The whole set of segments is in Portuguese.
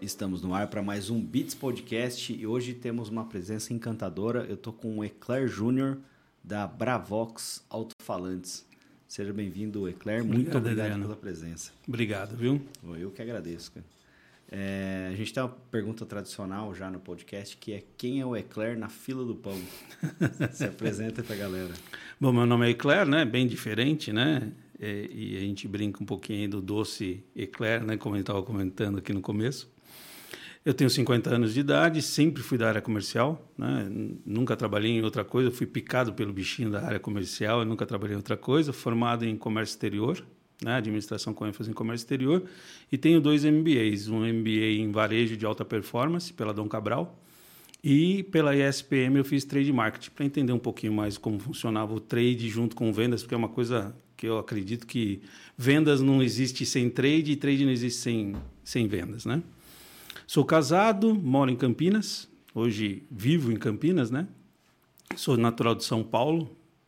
Estamos no ar para mais um Beats Podcast e hoje temos uma presença encantadora. Eu estou com o Eclair Júnior da Bravox Alto-Falantes. Seja bem-vindo, Eclair. Muito obrigado pela presença. Obrigado, viu? Eu que agradeço, cara. A gente tem uma pergunta tradicional já no podcast, que é: quem é o Eclair na fila do pão? Se apresenta para a galera. Bom, meu nome é Eclair, né? Bem diferente, né? E a gente brinca um pouquinho do doce Eclair, né? Como a gente estava comentando aqui no começo. Eu tenho 50 anos de idade, sempre fui da área comercial, né? Nunca trabalhei em outra coisa, fui picado pelo bichinho da área comercial, eu nunca trabalhei em outra coisa, formado em comércio exterior, né? Administração com ênfase em comércio exterior, e tenho 2 MBAs, um MBA em varejo de alta performance, pela Dom Cabral, e pela ESPM eu fiz trade marketing, para entender um pouquinho mais como funcionava o trade junto com vendas, porque é uma coisa que eu acredito que vendas não existe sem trade e trade não existe sem vendas, né? Sou casado, moro em Campinas, hoje vivo em Campinas, né? Sou natural de São Paulo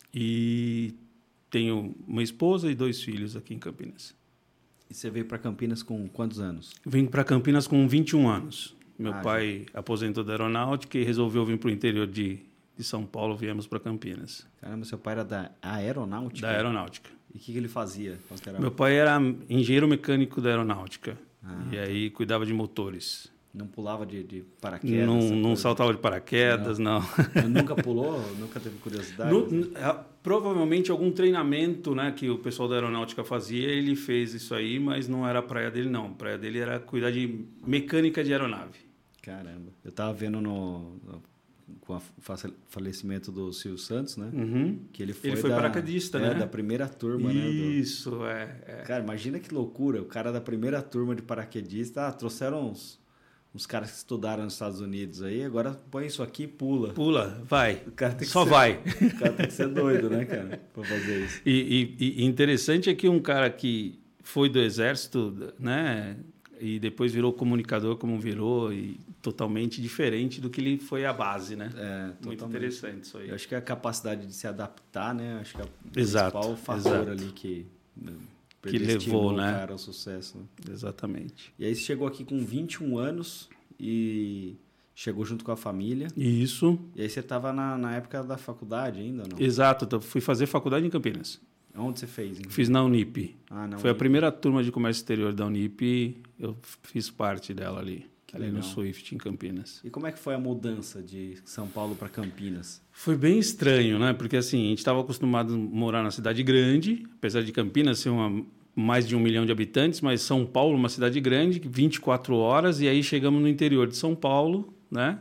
e tenho uma esposa e 2 filhos aqui em Campinas. E você veio para Campinas com quantos anos? Vim para Campinas com 21 anos. Meu pai aposentou da aeronáutica e resolveu vir para o interior de São Paulo, viemos para Campinas. Caramba, seu pai era da aeronáutica? Da aeronáutica. E o que ele fazia? Meu pai era engenheiro mecânico da aeronáutica. E aí cuidava de motores. Não pulava de paraquedas? Não saltava de paraquedas, não. Nunca pulou? Nunca teve curiosidade? Provavelmente algum treinamento, né, que o pessoal da aeronáutica fazia, ele fez isso aí, mas não era a praia dele, não. A praia dele era cuidar de mecânica de aeronave. Caramba. Eu estava vendo com o falecimento do Silvio Santos, né? Que ele foi paraquedista, né? Da primeira turma, Isso, né? Cara, imagina que loucura. O cara da primeira turma de paraquedista, trouxeram uns caras que estudaram nos Estados Unidos aí, agora põe isso aqui e pula. Pula, vai. O cara tem que Só vai. O cara tem que ser doido, né, cara, para fazer isso. E interessante é que um cara que foi do exército, né, e depois virou comunicador como virou, e totalmente diferente do que ele foi à base, né? Muito interessante isso aí. Eu acho que a capacidade de se adaptar, né, acho que é o principal fator ali que levou, né, o cara ao sucesso. Né? Exatamente. E aí você chegou aqui com 21 anos e chegou junto com a família. Isso. E aí você estava na época da faculdade ainda, não? Exato, eu fui fazer faculdade em Campinas. Onde você fez? Fiz na Unip. Na Foi Unip. a primeira turma de comércio exterior da Unip, eu fiz parte dela ali. Ali no Swift, em Campinas. E como é que foi a mudança de São Paulo para Campinas? Foi bem estranho, né? Porque assim, a gente estava acostumado a morar na cidade grande, apesar de Campinas ser mais de 1 milhão de habitantes, mas São Paulo, uma cidade grande, 24 horas, e aí chegamos no interior de São Paulo, né?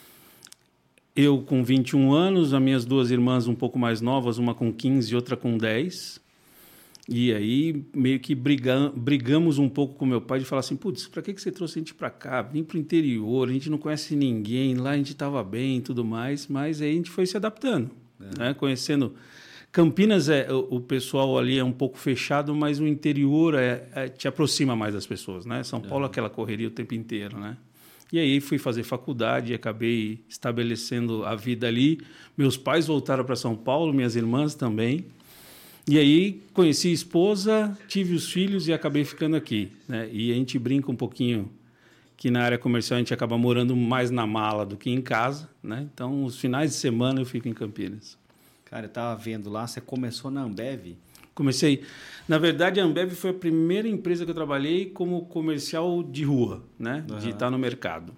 Eu com 21 anos, as minhas 2 irmãs um pouco mais novas, uma com 15 e outra com 10. E aí meio que brigamos um pouco com meu pai de falar assim, putz, para que você trouxe a gente para cá? Vim para o interior, a gente não conhece ninguém, lá a gente estava bem e tudo mais, mas aí a gente foi se adaptando, né? Conhecendo... Campinas, o pessoal ali é um pouco fechado, mas o interior te aproxima mais das pessoas, né? São Paulo é aquela correria o tempo inteiro, né? E aí fui fazer faculdade e acabei estabelecendo a vida ali. Meus pais voltaram para São Paulo, minhas irmãs também. E aí conheci a esposa, tive os filhos e acabei ficando aqui, né? E a gente brinca um pouquinho que na área comercial a gente acaba morando mais na mala do que em casa, né? Então, os finais de semana eu fico em Campinas. Cara, eu estava vendo lá, você começou na Ambev? Comecei. Na verdade, a Ambev foi a primeira empresa que eu trabalhei como comercial de rua, né? De estar no mercado.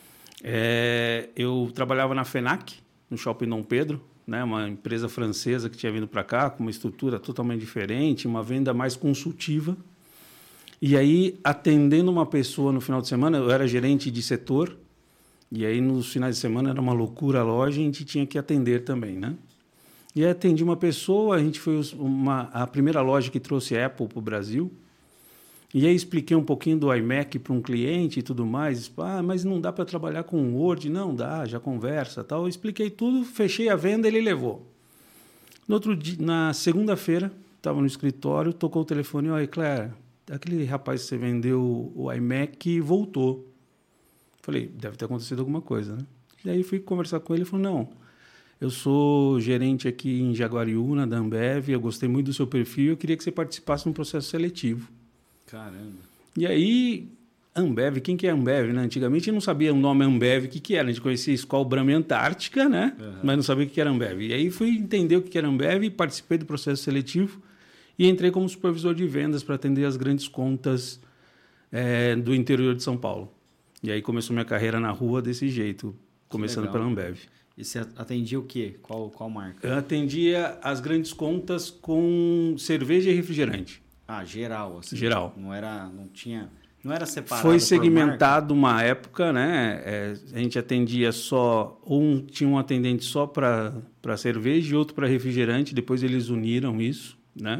Eu trabalhava na FENAC, no Shopping Dom Pedro, né? Uma empresa francesa que tinha vindo para cá com uma estrutura totalmente diferente, uma venda mais consultiva. E aí, atendendo uma pessoa no final de semana, eu era gerente de setor, e aí nos finais de semana era uma loucura a loja e a gente tinha que atender também, né? E aí atendi uma pessoa, a gente foi a primeira loja que trouxe Apple para o Brasil. E aí expliquei um pouquinho do iMac para um cliente e tudo mais. Mas não dá para trabalhar com Word? Não dá, já conversa tal. Eu expliquei tudo, fechei a venda, ele levou. No outro dia, na segunda-feira, estava no escritório, tocou o telefone, Eclair, aquele rapaz que você vendeu o iMac voltou. Falei, deve ter acontecido alguma coisa, né? E aí fui conversar com ele e falou, não... Eu sou gerente aqui em Jaguariúna, da Ambev, eu gostei muito do seu perfil, eu queria que você participasse de um processo seletivo. Caramba. E aí, Ambev, quem que é Ambev, né? Antigamente eu não sabia o nome Ambev, o que era. A gente conhecia Skol, Brahma e Antártica, né? Mas não sabia o que era Ambev. E aí fui entender o que era Ambev, participei do processo seletivo e entrei como supervisor de vendas para atender as grandes contas do interior de São Paulo. E aí começou minha carreira na rua desse jeito, começando pela Ambev. E você atendia o quê? Qual marca? Eu atendia as grandes contas com cerveja e refrigerante. Ah, geral, assim. Geral. Não era separado. Foi segmentado uma época, né? A gente atendia só, tinha um atendente só para cerveja e outro para refrigerante, depois eles uniram isso, né?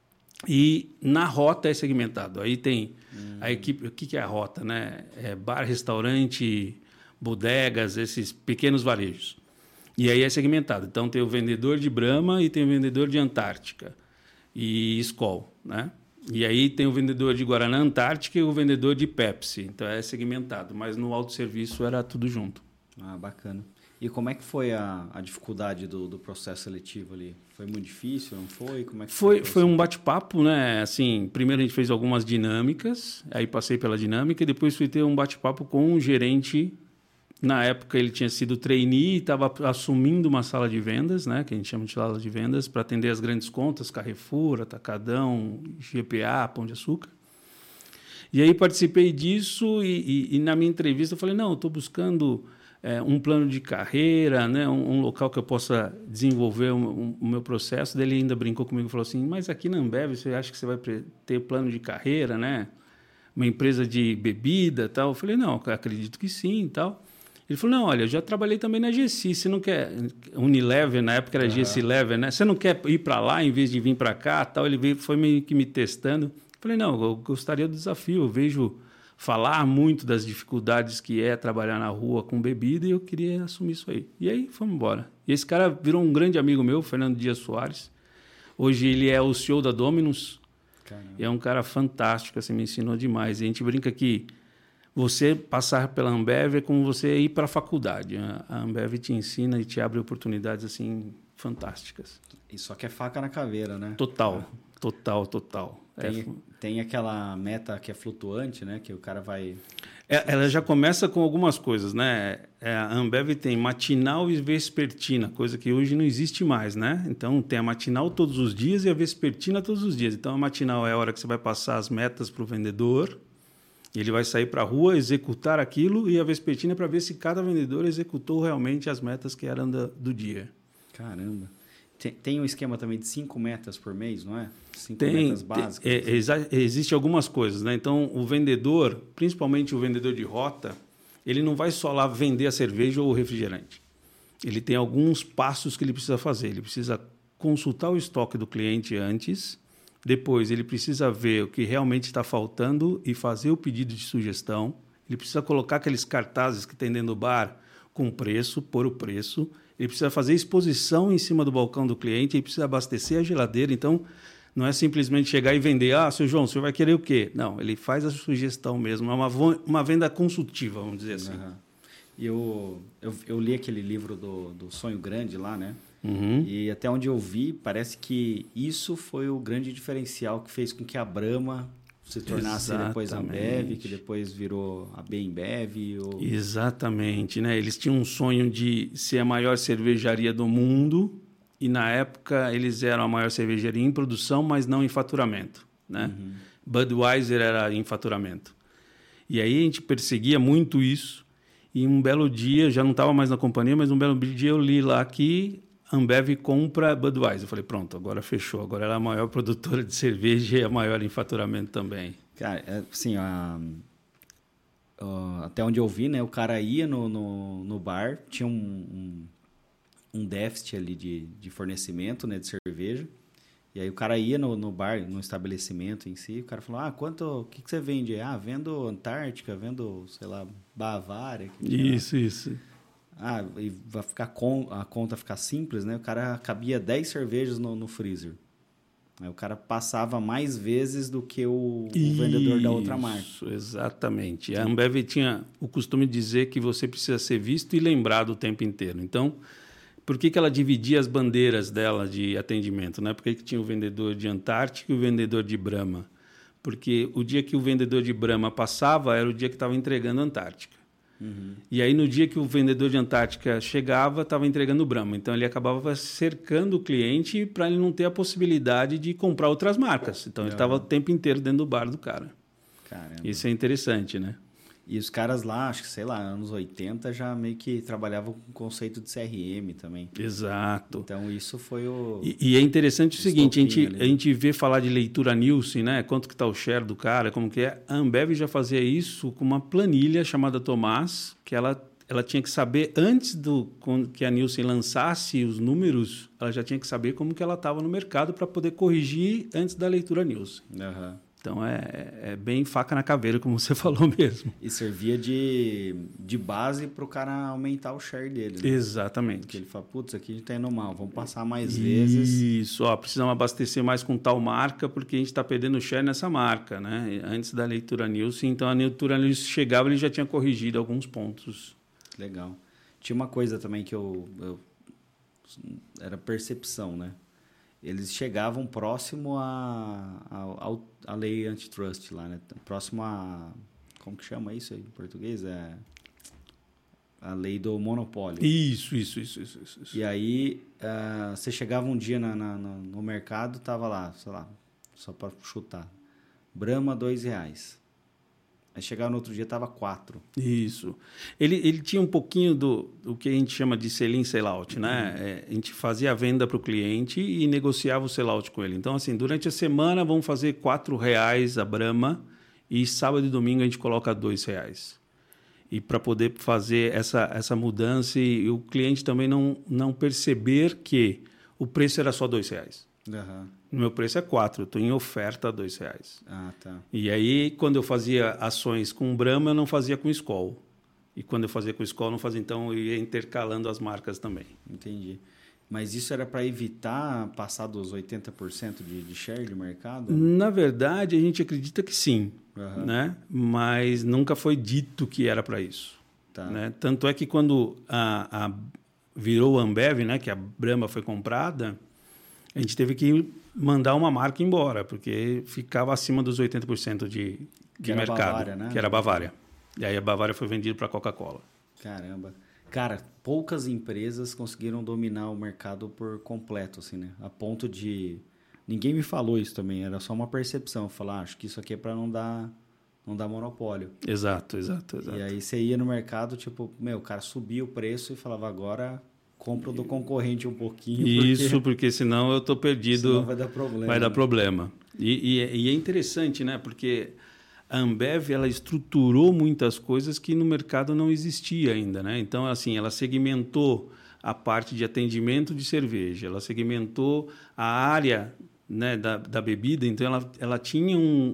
E na rota é segmentado. Aí tem a equipe, o que é a rota, né? Bar, restaurante, bodegas, esses pequenos varejos. E aí é segmentado. Então tem o vendedor de Brahma e tem o vendedor de Antártica e Skol, né? E aí tem o vendedor de Guaraná Antártica e o vendedor de Pepsi. Então é segmentado, mas no autosserviço era tudo junto. Ah, bacana. E como é que foi a dificuldade do processo seletivo ali? Foi muito difícil, não foi? Como é que foi um bate-papo, né? Assim, primeiro a gente fez algumas dinâmicas, aí passei pela dinâmica e depois fui ter um bate-papo com um gerente. Na época ele tinha sido trainee e estava assumindo uma sala de vendas, né, que a gente chama de sala de vendas, para atender as grandes contas, Carrefour, Atacadão, GPA, Pão de Açúcar. E aí participei disso e na minha entrevista eu falei, não, eu estou buscando um plano de carreira, né, um local que eu possa desenvolver o meu processo. Daí ele ainda brincou comigo e falou assim, mas aqui na Ambev você acha que você vai ter plano de carreira, né? Uma empresa de bebida e tal? Eu falei, não, acredito que sim e tal. Ele falou, não, olha, eu já trabalhei também na GC, você não quer... Unilever, na época era GC Lever, né? Você não quer ir para lá em vez de vir para cá? Tal. Ele foi meio que me testando. Eu falei, não, eu gostaria do desafio. Eu vejo falar muito das dificuldades que é trabalhar na rua com bebida e eu queria assumir isso aí. E aí, fomos embora. E esse cara virou um grande amigo meu, Fernando Dias Soares. Hoje ele é o CEO da Domino's. Caramba. E é um cara fantástico, assim, me ensinou demais. E a gente brinca que você passar pela Ambev é como você ir para a faculdade. A Ambev te ensina e te abre oportunidades assim fantásticas. E só que é faca na caveira, né? Total. Tem aquela meta que é flutuante, né? Que o cara vai... Ela já começa com algumas coisas, né? A Ambev tem matinal e vespertina, coisa que hoje não existe mais, né? Então, tem a matinal todos os dias e a vespertina todos os dias. Então, a matinal é a hora que você vai passar as metas para o vendedor. Ele vai sair para a rua, executar aquilo, e a vespertina é para ver se cada vendedor executou realmente as metas que eram do dia. Caramba. Tem um esquema também de 5 metas por mês, não é? 5 metas básicas. Existem algumas coisas, né? Então, o vendedor, principalmente o vendedor de rota, ele não vai só lá vender a cerveja ou o refrigerante. Ele tem alguns passos que ele precisa fazer. Ele precisa consultar o estoque do cliente antes. Depois, ele precisa ver o que realmente está faltando e fazer o pedido de sugestão. Ele precisa colocar aqueles cartazes que tem dentro do bar com preço, pôr o preço. Ele precisa fazer exposição em cima do balcão do cliente, ele precisa abastecer a geladeira. Então, não é simplesmente chegar e vender. Ah, seu João, o senhor vai querer o quê? Não, ele faz a sugestão mesmo. É uma venda consultiva, vamos dizer assim. Uhum. E eu li aquele livro do Sonho Grande lá, né? Uhum. E até onde eu vi, parece que isso foi o grande diferencial que fez com que a Brahma se tornasse depois a Ambev, que depois virou a Bembev. Exatamente, né? Eles tinham um sonho de ser a maior cervejaria do mundo e, na época, eles eram a maior cervejaria em produção, mas não em faturamento, né? Uhum. Budweiser era em faturamento. E aí a gente perseguia muito isso e um belo dia, já não estava mais na companhia, mas um belo dia eu li lá que Ambev compra Budweiser. Eu falei, pronto, agora fechou. Agora ela é a maior produtora de cerveja e a maior em faturamento também. Cara, assim, até onde eu vi, né? O cara ia no bar, tinha um déficit ali de fornecimento, né, de cerveja. E aí o cara ia no bar, no estabelecimento em si, o cara falou, o que você vende? Vendo Antártica, vendo, sei lá, Bavária. Isso. E vai ficar a conta ficar simples, né? O cara cabia 10 cervejas no freezer. Aí o cara passava mais vezes do que o vendedor da outra marca. Isso, exatamente. A Ambev tinha o costume de dizer que você precisa ser visto e lembrado o tempo inteiro. Então, por que ela dividia as bandeiras dela de atendimento, né? Por que tinha o vendedor de Antártica e o vendedor de Brahma? porque o dia que o vendedor de Brahma passava era o dia que estava entregando a Antártica. E aí, no dia que o vendedor de Antártica chegava, estava entregando o Brahma. Então, ele acabava cercando o cliente para ele não ter a possibilidade de comprar outras marcas. Então, ele estava o tempo inteiro dentro do bar do cara. Caramba. Isso é interessante, né? E os caras lá, acho que, sei lá, anos 80, já meio que trabalhavam com o conceito de CRM também. Exato. Então, isso foi o... E é interessante o seguinte, ali. a gente vê falar de leitura Nielsen, né? Quanto que está o share do cara, como que é. A Ambev já fazia isso com uma planilha chamada Tomás, que ela tinha que saber, antes que a Nielsen lançasse os números, ela já tinha que saber como que ela estava no mercado para poder corrigir antes da leitura Nielsen. Então, é bem faca na caveira, como você falou mesmo. E servia de base para o cara aumentar o share dele. Né? Exatamente. Porque ele fala, putz, aqui a gente está indo mal, vamos passar mais vezes. Isso, precisamos abastecer mais com tal marca, porque a gente está perdendo share nessa marca, né? Antes da leitura Nielsen. Então, a leitura Nielsen chegava e ele já tinha corrigido alguns pontos. Legal. Tinha uma coisa também que eu era percepção, né? Eles chegavam próximo à lei antitrust lá, né? Próximo a... Como que chama isso aí em português? É a lei do monopólio. Isso. E aí, você chegava um dia no mercado, tava lá, sei lá, só para chutar, Brahma R$2. Aí chegava no outro dia, tava 4. Isso. Ele tinha um pouquinho do que a gente chama de sell-in, sell-out, né? A gente fazia a venda para o cliente e negociava o sell-out com ele. Então, assim, durante a semana vamos fazer R$4 a Brahma e sábado e domingo a gente coloca R$2. E para poder fazer essa mudança e o cliente também não perceber que o preço era só R$2. O meu preço é 4, eu estou em oferta a R$2. Ah, tá. E aí, quando eu fazia ações com Brahma, eu não fazia com Skol. E quando eu fazia com Skol, eu não fazia, então eu ia intercalando as marcas também. Entendi. Mas isso era para evitar passar dos 80% de share de mercado? Na verdade, a gente acredita que sim, né? Mas nunca foi dito que era para isso. Tá. Né? Tanto é que quando virou a Ambev, né, que a Brahma foi comprada, a gente teve que mandar uma marca embora, porque ficava acima dos 80% de mercado. Bavária, né? Que era a Bavária. E aí a Bavária foi vendida para a Coca-Cola. Caramba. Cara, poucas empresas conseguiram dominar o mercado por completo, assim, né? A ponto de... Ninguém me falou isso também, era só uma percepção. Falar, acho que isso aqui é para não dar monopólio. Exato. E aí você ia no mercado, tipo, o cara subia o preço e falava, agora... compra do concorrente um pouquinho. Isso, porque senão eu estou perdido. Senão vai dar problema. Vai dar problema. E é interessante, né? Porque a Ambev ela estruturou muitas coisas que no mercado não existia ainda, né? Então, assim, ela segmentou a parte de atendimento de cerveja, ela segmentou a área, né, da bebida. Então, ela tinha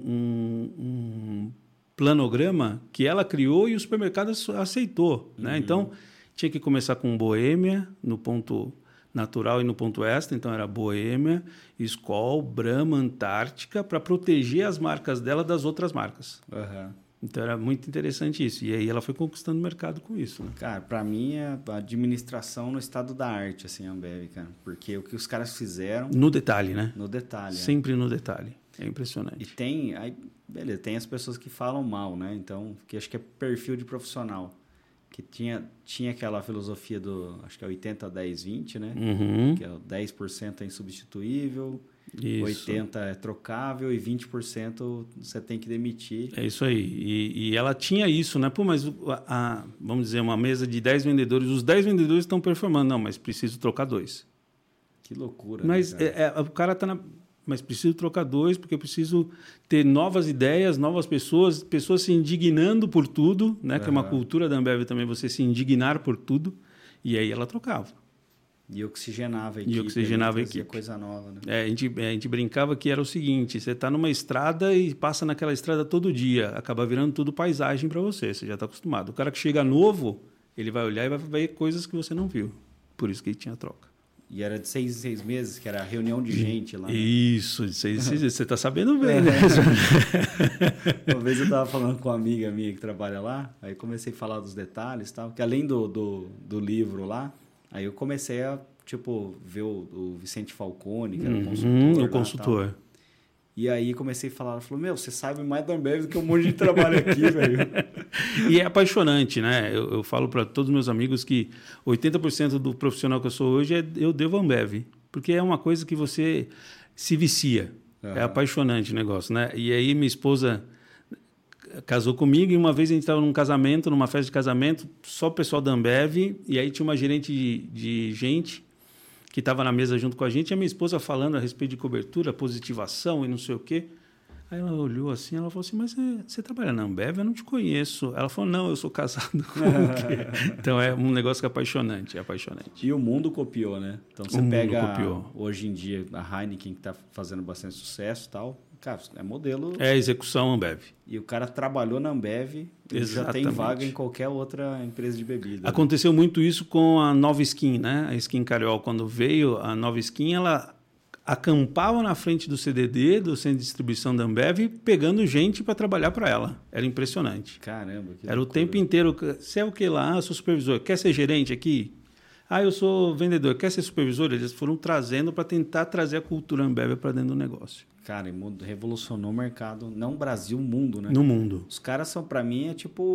um planograma que ela criou e o supermercado aceitou, né? Então, tinha que começar com Boêmia, no ponto natural e no ponto extra. Então, era Boêmia, Skol, Brahma, Antártica, para proteger as marcas dela das outras marcas. Então, era muito interessante isso. E aí, ela foi conquistando o mercado com isso. Né? Cara, para mim, é a administração no estado da arte, assim, a Ambev, cara. Porque o que os caras fizeram... No detalhe, né? No detalhe. Sempre no detalhe. É impressionante. E tem... Aí, beleza, tem as pessoas que falam mal, né? Então, que acho que é perfil de profissional. Que tinha aquela filosofia do, acho que é 80, 10, 20, né? Que é o 10% é insubstituível, isso. 80% é trocável e 20% você tem que demitir. É isso aí. E ela tinha isso, né? Pô, mas vamos dizer, uma mesa de 10 vendedores, os 10 vendedores estão performando. Não, mas preciso trocar 2. Que loucura. Mas né, cara? O cara está na... Mas preciso trocar 2, porque eu preciso ter novas ideias, novas pessoas se indignando por tudo, né? Que é uma cultura da Ambev também, você se indignar por tudo. E aí ela trocava. E oxigenava a equipe. Coisa nova, né? A gente brincava que era o seguinte, você está numa estrada e passa naquela estrada todo dia, acaba virando tudo paisagem para você já está acostumado. O cara que chega novo, ele vai olhar e vai ver coisas que você não viu. Por isso que ele tinha troca. E era de 6 em 6 meses, que era reunião de gente lá. Né? Isso, de 6 em 6 meses. Você está sabendo bem, né? Uma vez eu estava falando com uma amiga minha que trabalha lá, aí comecei a falar dos detalhes e tal, que além do livro lá, aí eu comecei a, ver o Vicente Falcone, que era o consultor. O consultor. E aí comecei a falar, ela falou, você sabe mais da Ambev do que um monte de trabalho aqui, velho. E é apaixonante, né? Eu falo para todos os meus amigos que 80% do profissional que eu sou hoje eu devo a Ambev, porque é uma coisa que você se vicia. É apaixonante o negócio, né? E aí minha esposa casou comigo e uma vez a gente estava num casamento, numa festa de casamento, só o pessoal da Ambev, e aí tinha uma gerente de gente que estava na mesa junto com a gente, e a minha esposa falando a respeito de cobertura, positivação e não sei o quê. Aí ela olhou assim, ela falou assim, mas você trabalha na Ambev? Eu não te conheço. Ela falou, não, eu sou casado com o quê? Então é um negócio que é apaixonante, E o mundo copiou, né? Então você pega, hoje em dia, a Heineken, que está fazendo bastante sucesso e tal, cara, é modelo... É execução Ambev. E o cara trabalhou na Ambev, já tem vaga em qualquer outra empresa de bebida. Aconteceu muito isso com a Nova Skin, né? A Skin Cariol, quando veio, a Nova Skin, ela acampava na frente do CDD, do Centro de Distribuição da Ambev, pegando gente para trabalhar para ela. Era impressionante. Caramba, que Era loucura. O tempo inteiro. Você é o que lá? Eu sou supervisor. Quer ser gerente aqui? Eu sou vendedor. Quer ser supervisor? Eles foram trazendo para tentar trazer a cultura Ambev para dentro do negócio. Cara, revolucionou o mercado, não o Brasil, o mundo, né? No mundo. Os caras são, para mim, é tipo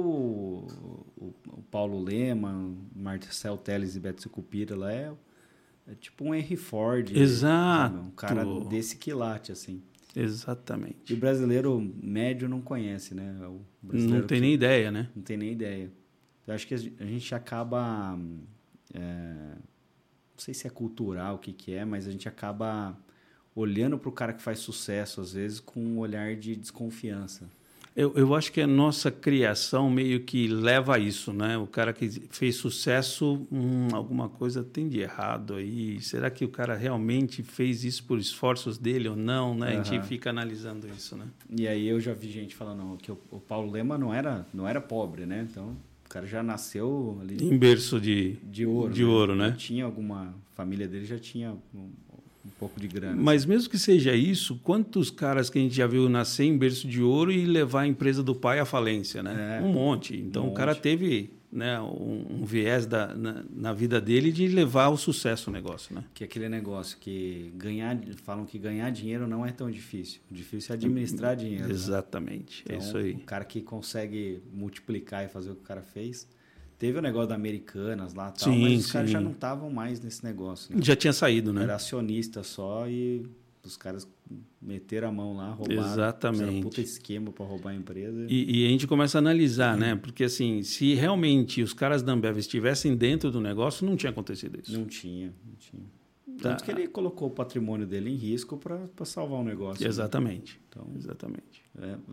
o Paulo Lema, Marcel Teles e Beto Sucupira lá, é tipo um Henry Ford. Exato. Um cara desse quilate, assim. Exatamente. E o brasileiro médio não conhece, né? Não tem nem ideia, né? Não tem nem ideia. Eu acho que a gente acaba... não sei se é cultural, o que é, mas a gente acaba olhando para o cara que faz sucesso, às vezes, com um olhar de desconfiança. Eu acho que a nossa criação meio que leva a isso, né? O cara que fez sucesso, alguma coisa tem de errado aí. Será que o cara realmente fez isso por esforços dele ou não, né? A gente fica analisando isso, né? E aí eu já vi gente falando que o Paulo Lema não era pobre, né? Então, o cara já nasceu ali... Em berço de ouro. De ouro, né? Tinha alguma... A família dele já tinha... um pouco de grana. Mas mesmo que seja isso, quantos caras que a gente já viu nascer em berço de ouro e levar a empresa do pai à falência, né? Um monte. Então o cara teve, né, um viés na vida dele de levar ao sucesso o negócio, né? Que é aquele negócio que falam que ganhar dinheiro não é tão difícil. O difícil é administrar dinheiro. Exatamente, né? É isso aí. O cara que consegue multiplicar e fazer o que o cara fez... Teve o negócio da Americanas lá, tal, mas os caras já não estavam mais nesse negócio. Né? Já tinha saído, né? Era acionista só e os caras meteram a mão lá, roubaram. Exatamente. Fizeram um puta esquema para roubar a empresa. E a gente começa a analisar, né? Porque assim, se realmente os caras da Ambev estivessem dentro do negócio, não tinha acontecido isso. Não tinha. Tanto que ele colocou o patrimônio dele em risco para salvar o negócio. Exatamente. Né? Então, exatamente.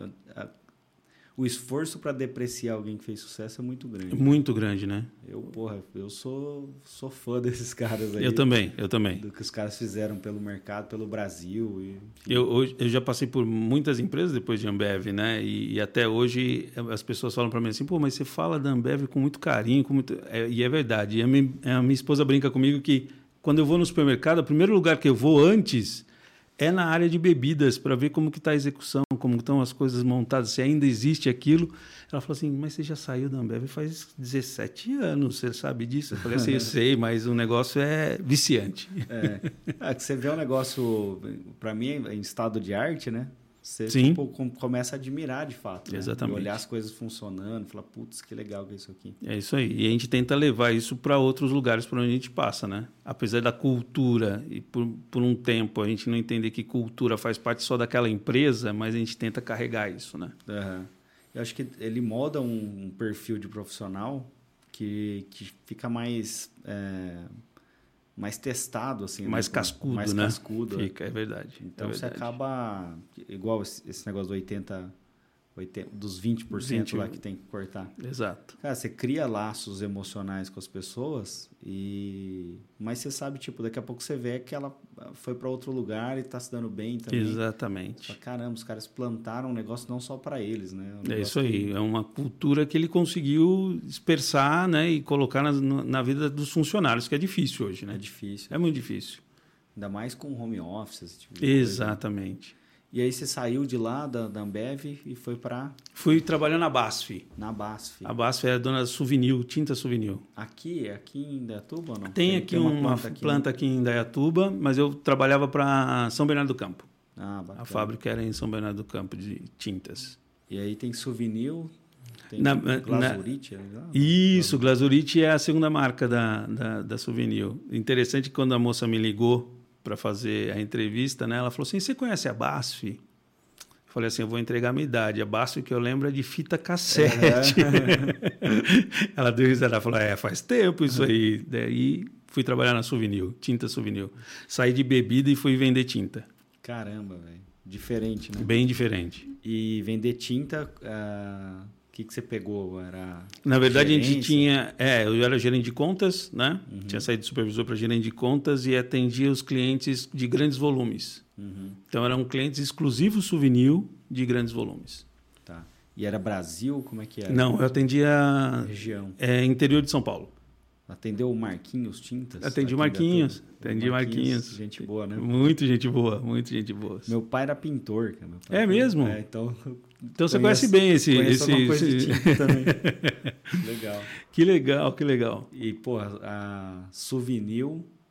O esforço para depreciar alguém que fez sucesso é muito grande. Muito grande, né? Eu sou fã desses caras aí. Eu também. Do que os caras fizeram pelo mercado, pelo Brasil. Eu já passei por muitas empresas depois de Ambev, né? E até hoje as pessoas falam para mim assim, mas você fala da Ambev com muito carinho, e é verdade. E a minha esposa brinca comigo que quando eu vou no supermercado, o primeiro lugar que eu vou antes... é na área de bebidas, para ver como que está a execução, como estão as coisas montadas, se ainda existe aquilo. Ela falou assim, mas você já saiu da Ambev faz 17 anos, você sabe disso? Eu falei assim, eu sei, mas o negócio é viciante. Que você vê um negócio, para mim, em estado de arte, né? Você começa a admirar de fato. Né? Exatamente. E olhar as coisas funcionando, falar, putz, que legal que é isso aqui. É isso aí. E a gente tenta levar isso para outros lugares por onde a gente passa, né? Apesar da cultura, e por um tempo a gente não entender que cultura faz parte só daquela empresa, mas a gente tenta carregar isso, né? Eu acho que ele molda um perfil de profissional que fica mais testado, assim. Mais cascudo, mais né? Cascudo. Fica, é verdade. Então você acaba... Igual esse negócio dos 20% lá que tem que cortar. Exato. Cara, você cria laços emocionais com as pessoas, mas você sabe, daqui a pouco você vê que ela foi para outro lugar e está se dando bem também. Exatamente. Fala, caramba, os caras plantaram um negócio não só para eles, né? É isso aí. É uma cultura que ele conseguiu dispersar, né? E colocar na vida dos funcionários, que é difícil hoje, né? É difícil. É muito difícil. Ainda mais com home office, esse tipo de Exatamente. coisa. E aí você saiu de lá, da Ambev, e foi para... Fui trabalhar na BASF. Na BASF. A BASF é a dona Souvenir, tinta Souvenir. Aqui em Indaiatuba ou não? Tem aqui uma planta aqui em Indaiatuba, mas eu trabalhava para São Bernardo do Campo. Ah, bacana. A fábrica era em São Bernardo do Campo, de tintas. E aí tem Souvenir, tem Glazurite. Isso, Glazurite é a segunda marca da Souvenir. Interessante que quando a moça me ligou para fazer a entrevista, né, ela falou assim, você conhece a BASF? Eu falei assim, eu vou entregar a minha idade. A BASF que eu lembro é de fita cassete. Ela deu risada, ela falou, faz tempo isso aí. Daí fui trabalhar na Souvenir, tinta Souvenir. Saí de bebida e fui vender tinta. Caramba, velho. Diferente, né? Bem diferente. E vender tinta, o que você pegou? Na verdade, gerência? A gente tinha... eu era gerente de contas, né? Uhum. Tinha saído de supervisor para gerente de contas e atendia os clientes de grandes volumes. Uhum. Então, eram clientes exclusivos Souvenir de grandes volumes. Tá. E era Brasil? Como é que era? Não, eu atendia... Região. Interior de São Paulo. Atendeu o Marquinhos Tintas? Atendi o Marquinhos. Atendi Marquinhos. Gente boa, né? Muito gente boa, muito gente boa. Meu pai era pintor. Cara. Meu pai mesmo? Então você conhece bem esse... coisa de tinta também. Legal. Que legal, que legal. E, porra, a Souvenir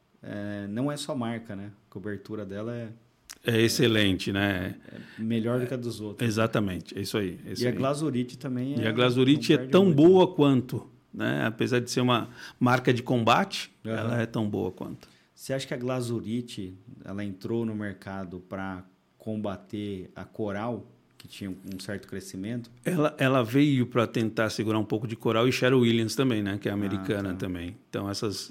não é só marca, né? A cobertura dela é excelente, né? É melhor do que a dos outros. Exatamente, é isso aí. A Glazurite também E a Glazurite é tão boa quanto... Né? Apesar de ser uma marca de combate, ela é tão boa quanto. Você acha que a Glazurite ela entrou no mercado para combater a Coral, que tinha um certo crescimento? Ela veio para tentar segurar um pouco de Coral e Sherwin-Williams também, né? Que é americana também. Então,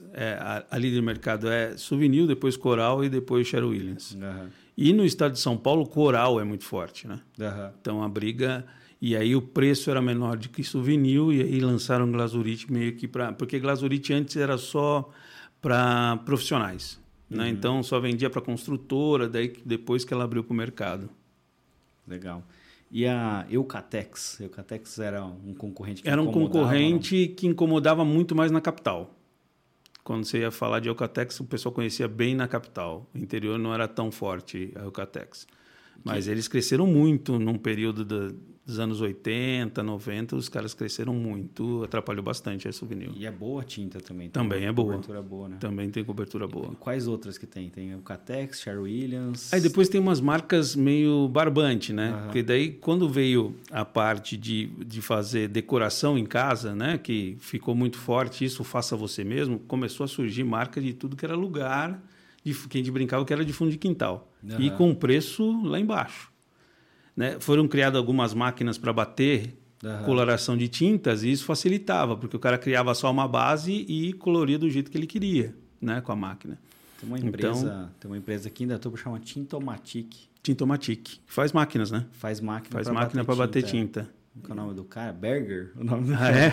a líder do mercado é Souvenir, depois Coral e depois Sherwin-Williams. E no estado de São Paulo, Coral é muito forte, né? Então, a briga... E aí o preço era menor do que Souvenir e aí lançaram Glazurite meio que para... Porque Glazurite antes era só para profissionais, né? Então só vendia para construtora, daí depois que ela abriu para o mercado. Legal. E a Eucatex? Eucatex era um concorrente que Era um concorrente que incomodava muito mais na capital. Quando você ia falar de Eucatex, o pessoal conhecia bem na capital. O interior não era tão forte a Eucatex. Mas eles cresceram muito num período dos anos 80, 90, os caras cresceram muito, atrapalhou bastante a Souvenir. E é boa a tinta também. Também é boa. Cobertura boa, né? Também tem cobertura boa. E quais outras que tem? Tem o Catex, Sherwin-Williams... Aí depois tem umas marcas meio barbante, né? Porque daí quando veio a parte de fazer decoração em casa, né? Que ficou muito forte, isso faça você mesmo, começou a surgir marca de tudo que era lugar... que a gente brincava que era de fundo de quintal. E com preço lá embaixo. Né? Foram criadas algumas máquinas para bater coloração de tintas e isso facilitava, porque o cara criava só uma base e coloria do jeito que ele queria, né? Com a máquina. Tem uma empresa aqui, ainda estou para chamar Tintomatic. Tintomatic. Faz máquinas, né? Faz máquina para bater tinta. Qual é o nome do cara? Berger? O nome do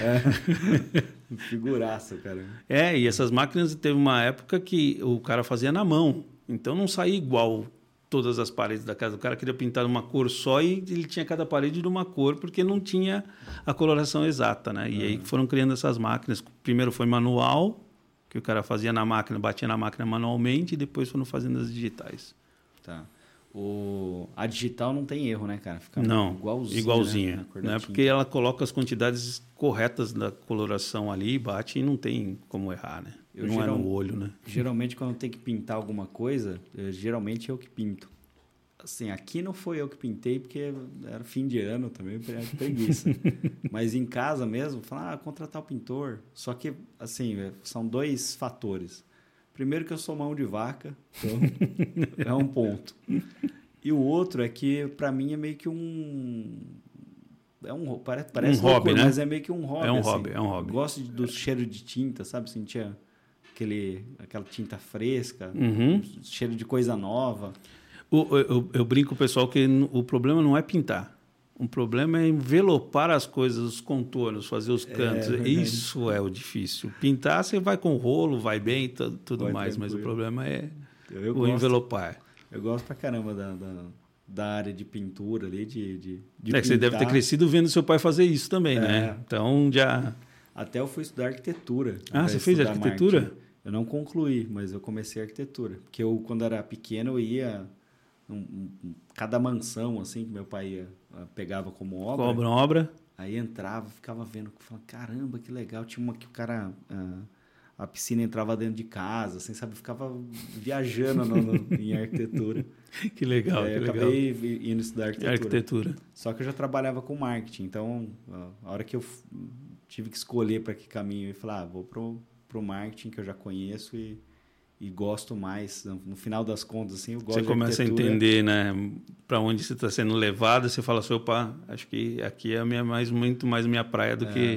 Figuraça, cara. E essas máquinas teve uma época que o cara fazia na mão. Então não saía igual todas as paredes da casa. O cara queria pintar uma cor só e ele tinha cada parede de uma cor porque não tinha a coloração exata, né? E aí foram criando essas máquinas. Primeiro foi manual, que o cara fazia na máquina, batia na máquina manualmente e depois foram fazendo as digitais. Tá. A digital não tem erro, né, cara? Fica igualzinha. Né? Porque ela coloca as quantidades corretas da coloração ali, bate e não tem como errar, né? Não é no olho, né? Geralmente, quando tem que pintar alguma coisa, geralmente eu que pinto. Assim, aqui não foi eu que pintei, porque era fim de ano também, era preguiça. Mas em casa mesmo, contratar o pintor. Só que, assim, são dois fatores. Primeiro que eu sou mão de vaca, então é um ponto. E o outro é que, para mim, é meio que parece um hobby, né? Mas é meio que um hobby. É um assim. hobby. Eu gosto do cheiro de tinta, sabe? Sentir aquela tinta fresca, cheiro de coisa nova. Eu brinco com o pessoal que o problema não é pintar. O problema é envelopar as coisas, os contornos, fazer os cantos. Isso é o difícil. Pintar, você vai com rolo, vai bem, tudo mais, mas o problema é envelopar. Eu gosto pra caramba da área de pintura ali, de que você deve ter crescido vendo seu pai fazer isso também, né? Então já... Até eu fui estudar arquitetura. Você fez arquitetura? Marketing. Eu não concluí, mas eu comecei arquitetura. Porque eu, quando era pequeno, eu ia... cada mansão assim que meu pai pegava como obra, aí entrava, ficava vendo, falava, caramba, que legal. Tinha uma que o cara a piscina entrava dentro de casa, assim, sabe? Ficava viajando em arquitetura. Que legal, que legal. Acabei indo estudar Arquitetura. Só que eu já trabalhava com marketing, então a hora que eu tive que escolher para que caminho, eu falei, vou pro marketing que eu já conheço e gosto mais. No final das contas, assim, eu gosto de arquitetura. Você começa a entender, né, para onde você está sendo levado, você fala assim, opa, acho que aqui é muito mais minha praia do que...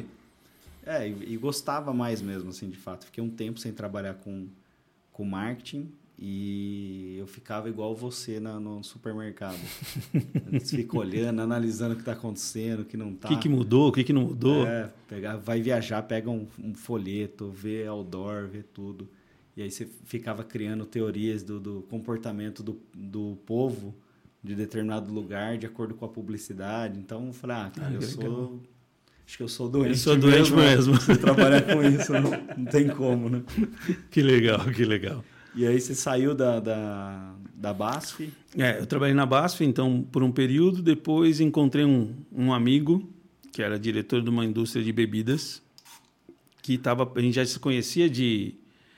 E gostava mais mesmo, assim, de fato. Fiquei um tempo sem trabalhar com marketing e eu ficava igual você no supermercado. Você fica olhando, analisando o que está acontecendo, o que não está. O que mudou, o que não mudou. Vai viajar, pega um folheto, vê outdoor, vê tudo. E aí você ficava criando teorias do comportamento do povo de determinado lugar, de acordo com a publicidade. Então, eu falei, acho que eu sou doente. Eu sou doente mesmo. Você trabalhar com isso, não tem como, né? Que legal, que legal. E aí você saiu da BASF? Eu trabalhei na BASF, então, por um período. Depois encontrei um amigo, que era diretor de uma indústria de bebidas, que a gente já se conhecia de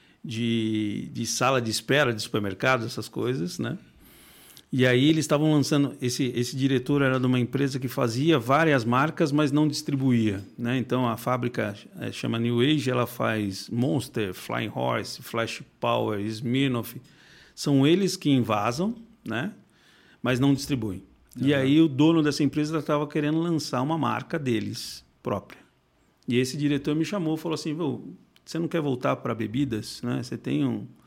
sala de espera de supermercado, essas coisas, né? E aí eles estavam lançando... Esse diretor era de uma empresa que fazia várias marcas, mas não distribuía, né? Então, a fábrica chama New Age, ela faz Monster, Flying Horse, Flash Power, Smirnoff. São eles que invasam, né? Mas não distribuem. E aí o dono dessa empresa estava querendo lançar uma marca deles própria. E esse diretor me chamou e falou assim, você não quer voltar para bebidas, né? Você tem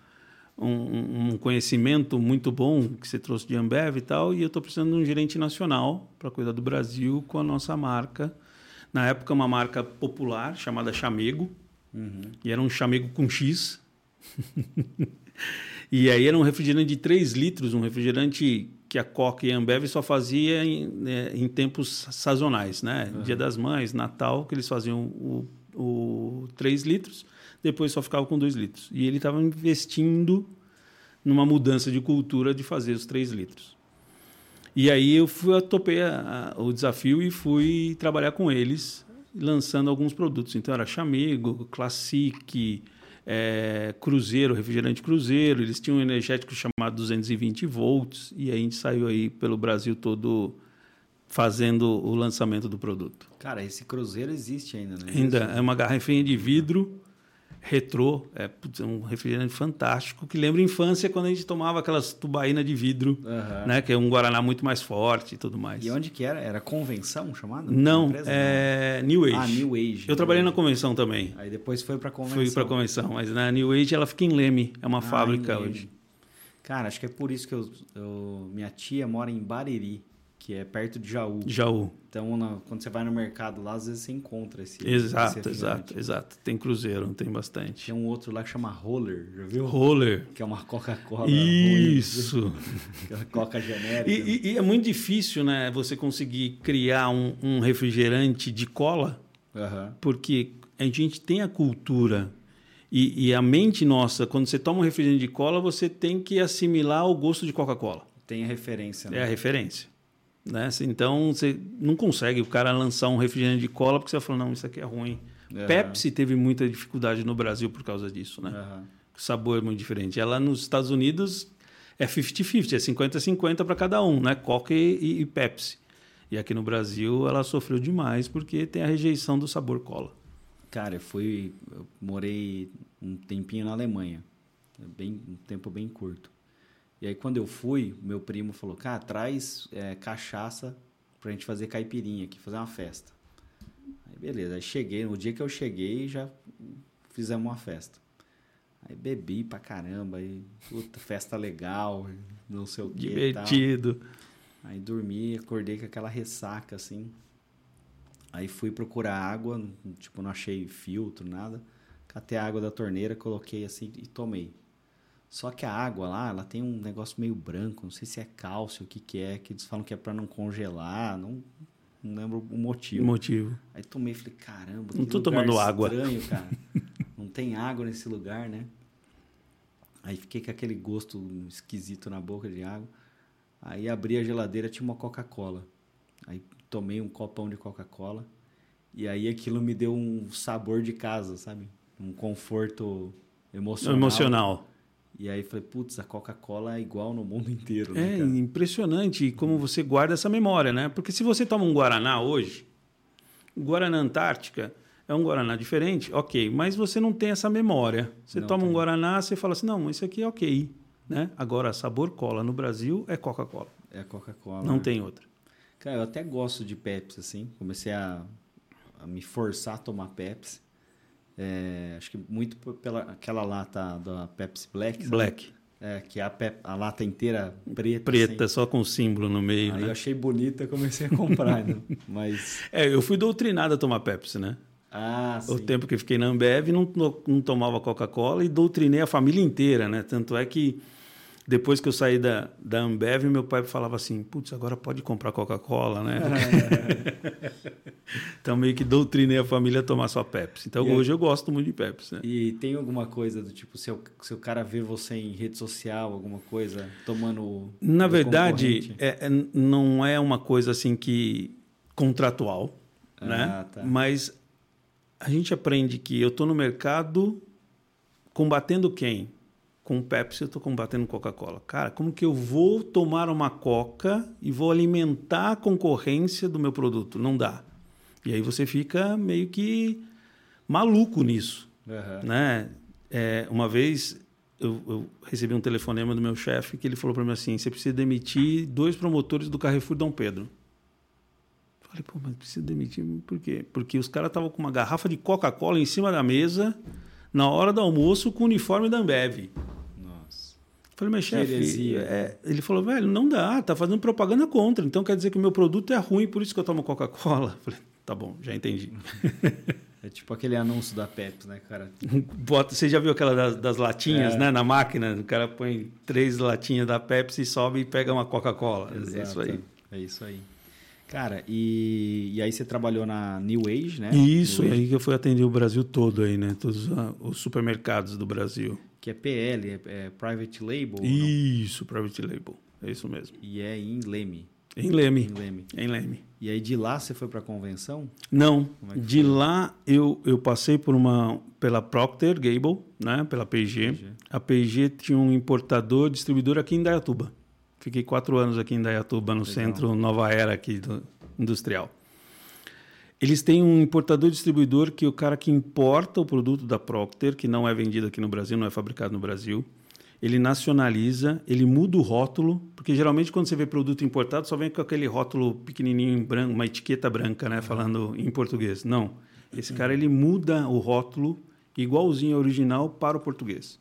um conhecimento muito bom que você trouxe de Ambev e tal, e eu estou precisando de um gerente nacional para cuidar do Brasil com a nossa marca. Na época, uma marca popular chamada Chamego, e era um chamego com X. E aí era um refrigerante de 3 litros, um refrigerante que a Coca e a Ambev só fazia em tempos sazonais, né? Dia das Mães, Natal, que eles faziam o 3 litros, depois só ficava com 2 litros. E ele estava investindo numa mudança de cultura de fazer os 3 litros. E aí eu topei o desafio e fui trabalhar com eles, lançando alguns produtos. Então era Chamego, Classic, Cruzeiro, refrigerante Cruzeiro. Eles tinham um energético chamado 220 volts. E aí a gente saiu aí pelo Brasil todo fazendo o lançamento do produto. Cara, esse Cruzeiro existe ainda, né? Ainda é uma garrafinha de vidro retrô, um refrigerante fantástico, que lembra a infância quando a gente tomava aquelas tubaínas de vidro, né, que é um Guaraná muito mais forte e tudo mais. E onde que era? Era Convenção chamada? Não, New Age. New Age. Eu trabalhei na Convenção também. Aí depois foi para Convenção. Fui para Convenção, mas na New Age ela fica em Leme, é uma fábrica hoje. Cara, acho que é por isso que minha tia mora em Bariri, que é perto de Jaú. Então, quando você vai no mercado lá, às vezes você encontra esse Exato. Tem Cruzeiro, tem bastante. Tem um outro lá que chama Roller, já viu? Roller. Que é uma Coca-Cola. Isso. Aquela Coca genérica. E é muito difícil, né, você conseguir criar um refrigerante de cola, porque a gente tem a cultura e a mente nossa, quando você toma um refrigerante de cola, você tem que assimilar o gosto de Coca-Cola. Tem a referência, né? É a referência. Né? Então, você não consegue o cara lançar um refrigerante de cola porque você vai falar, não, isso aqui é ruim. Pepsi teve muita dificuldade no Brasil por causa disso, né? O sabor é muito diferente. Ela nos Estados Unidos é 50-50, é 50-50 para cada um, né? Coca e Pepsi. E aqui no Brasil ela sofreu demais porque tem a rejeição do sabor cola. Cara, eu morei um tempinho na Alemanha, um tempo bem curto. E aí, quando eu fui, meu primo falou, cara, traz cachaça pra gente fazer caipirinha aqui, fazer uma festa. Aí, beleza. Aí cheguei, no dia que eu cheguei, já fizemos uma festa. Aí bebi pra caramba, aí, puta, festa legal, não sei o que. Divertido. Aí dormi, acordei com aquela ressaca, assim. Aí fui procurar água, tipo, não achei filtro, nada. Catei a água da torneira, coloquei assim e tomei. Só que a água lá, ela tem um negócio meio branco, não sei se é cálcio, o que é, que eles falam que é para não congelar, não lembro o motivo. Aí tomei e falei, caramba, não tô tomando água. Estranho, cara. Não tem água nesse lugar, né? Aí fiquei com aquele gosto esquisito na boca de água. Aí abri a geladeira, tinha uma Coca-Cola. Aí tomei um copão de Coca-Cola e aí aquilo me deu um sabor de casa, sabe? um conforto emocional. E aí falei, putz, a Coca-Cola é igual no mundo inteiro. É, né, cara? Impressionante como você guarda essa memória, né? Porque se você toma um Guaraná hoje, Guaraná Antártica é um Guaraná diferente, ok, mas você não tem essa memória. Você toma um Guaraná, você fala assim, não, isso aqui é ok. Né? Agora, sabor cola no Brasil é Coca-Cola. É Coca-Cola. Não tem outra. Cara, eu até gosto de Pepsi, assim. Comecei a me forçar a tomar Pepsi. Acho que muito pela aquela lata da Pepsi Black. Black. Que é a lata inteira preta. Preta, assim. Só com símbolo no meio. Aí né? eu achei bonita e comecei a comprar. Né? Mas... eu fui doutrinado a tomar Pepsi, né? Sim. O tempo que fiquei na Ambev, não tomava Coca-Cola e doutrinei a família inteira, né? Tanto é que depois que eu saí da Ambev, meu pai falava assim, putz, agora pode comprar Coca-Cola, né? Então, meio que doutrinei a família a tomar só Pepsi. Então, hoje eu gosto muito de Pepsi, né? E tem alguma coisa do tipo, se o cara vê você em rede social, alguma coisa, tomando... Na verdade, não é uma coisa assim que contratual, né? Tá. Mas a gente aprende que eu estou no mercado combatendo quem? Com Pepsi eu estou combatendo Coca-Cola. Cara, como que eu vou tomar uma Coca e vou alimentar a concorrência do meu produto? Não dá. E aí você fica meio que maluco nisso. Uhum. Né? Uma vez eu recebi um telefonema do meu chefe que ele falou para mim assim, você precisa demitir 2 promotores do Carrefour Dom Pedro. Falei, pô, mas precisa demitir por quê? Porque os caras estavam com uma garrafa de Coca-Cola em cima da mesa na hora do almoço com o uniforme da Ambev. Nossa. Falei, mas chefe, ele falou, velho, não dá, tá fazendo propaganda contra, então quer dizer que o meu produto é ruim, por isso que eu tomo Coca-Cola. Falei, tá bom, já entendi. É tipo aquele anúncio da Pepsi, né, cara? Você já viu aquela das latinhas, né, na máquina? O cara põe 3 latinhas da Pepsi, sobe e pega uma Coca-Cola. Exato. É isso aí. É isso aí. Cara, e aí você trabalhou na New Age, né? Isso, aí que eu fui atender o Brasil todo aí, né? Todos os supermercados do Brasil. Que é PL, é Private Label? Isso, Private Label. É isso mesmo. E é em Leme. Em Leme. Em Leme. E aí de lá você foi para a convenção? Não. De lá eu passei pela Procter Gable, né? Pela P&G. A P&G tinha um importador, distribuidor aqui em Indaiatuba. Fiquei 4 anos aqui em Indaiatuba, no centro Nova Era aqui do industrial. Eles têm um importador-distribuidor que é o cara que importa o produto da Procter, que não é vendido aqui no Brasil, não é fabricado no Brasil. Ele nacionaliza, ele muda o rótulo, porque geralmente quando você vê produto importado só vem com aquele rótulo pequenininho, branco, uma etiqueta branca, né, falando em português. Não, esse cara ele muda o rótulo igualzinho ao original para o português.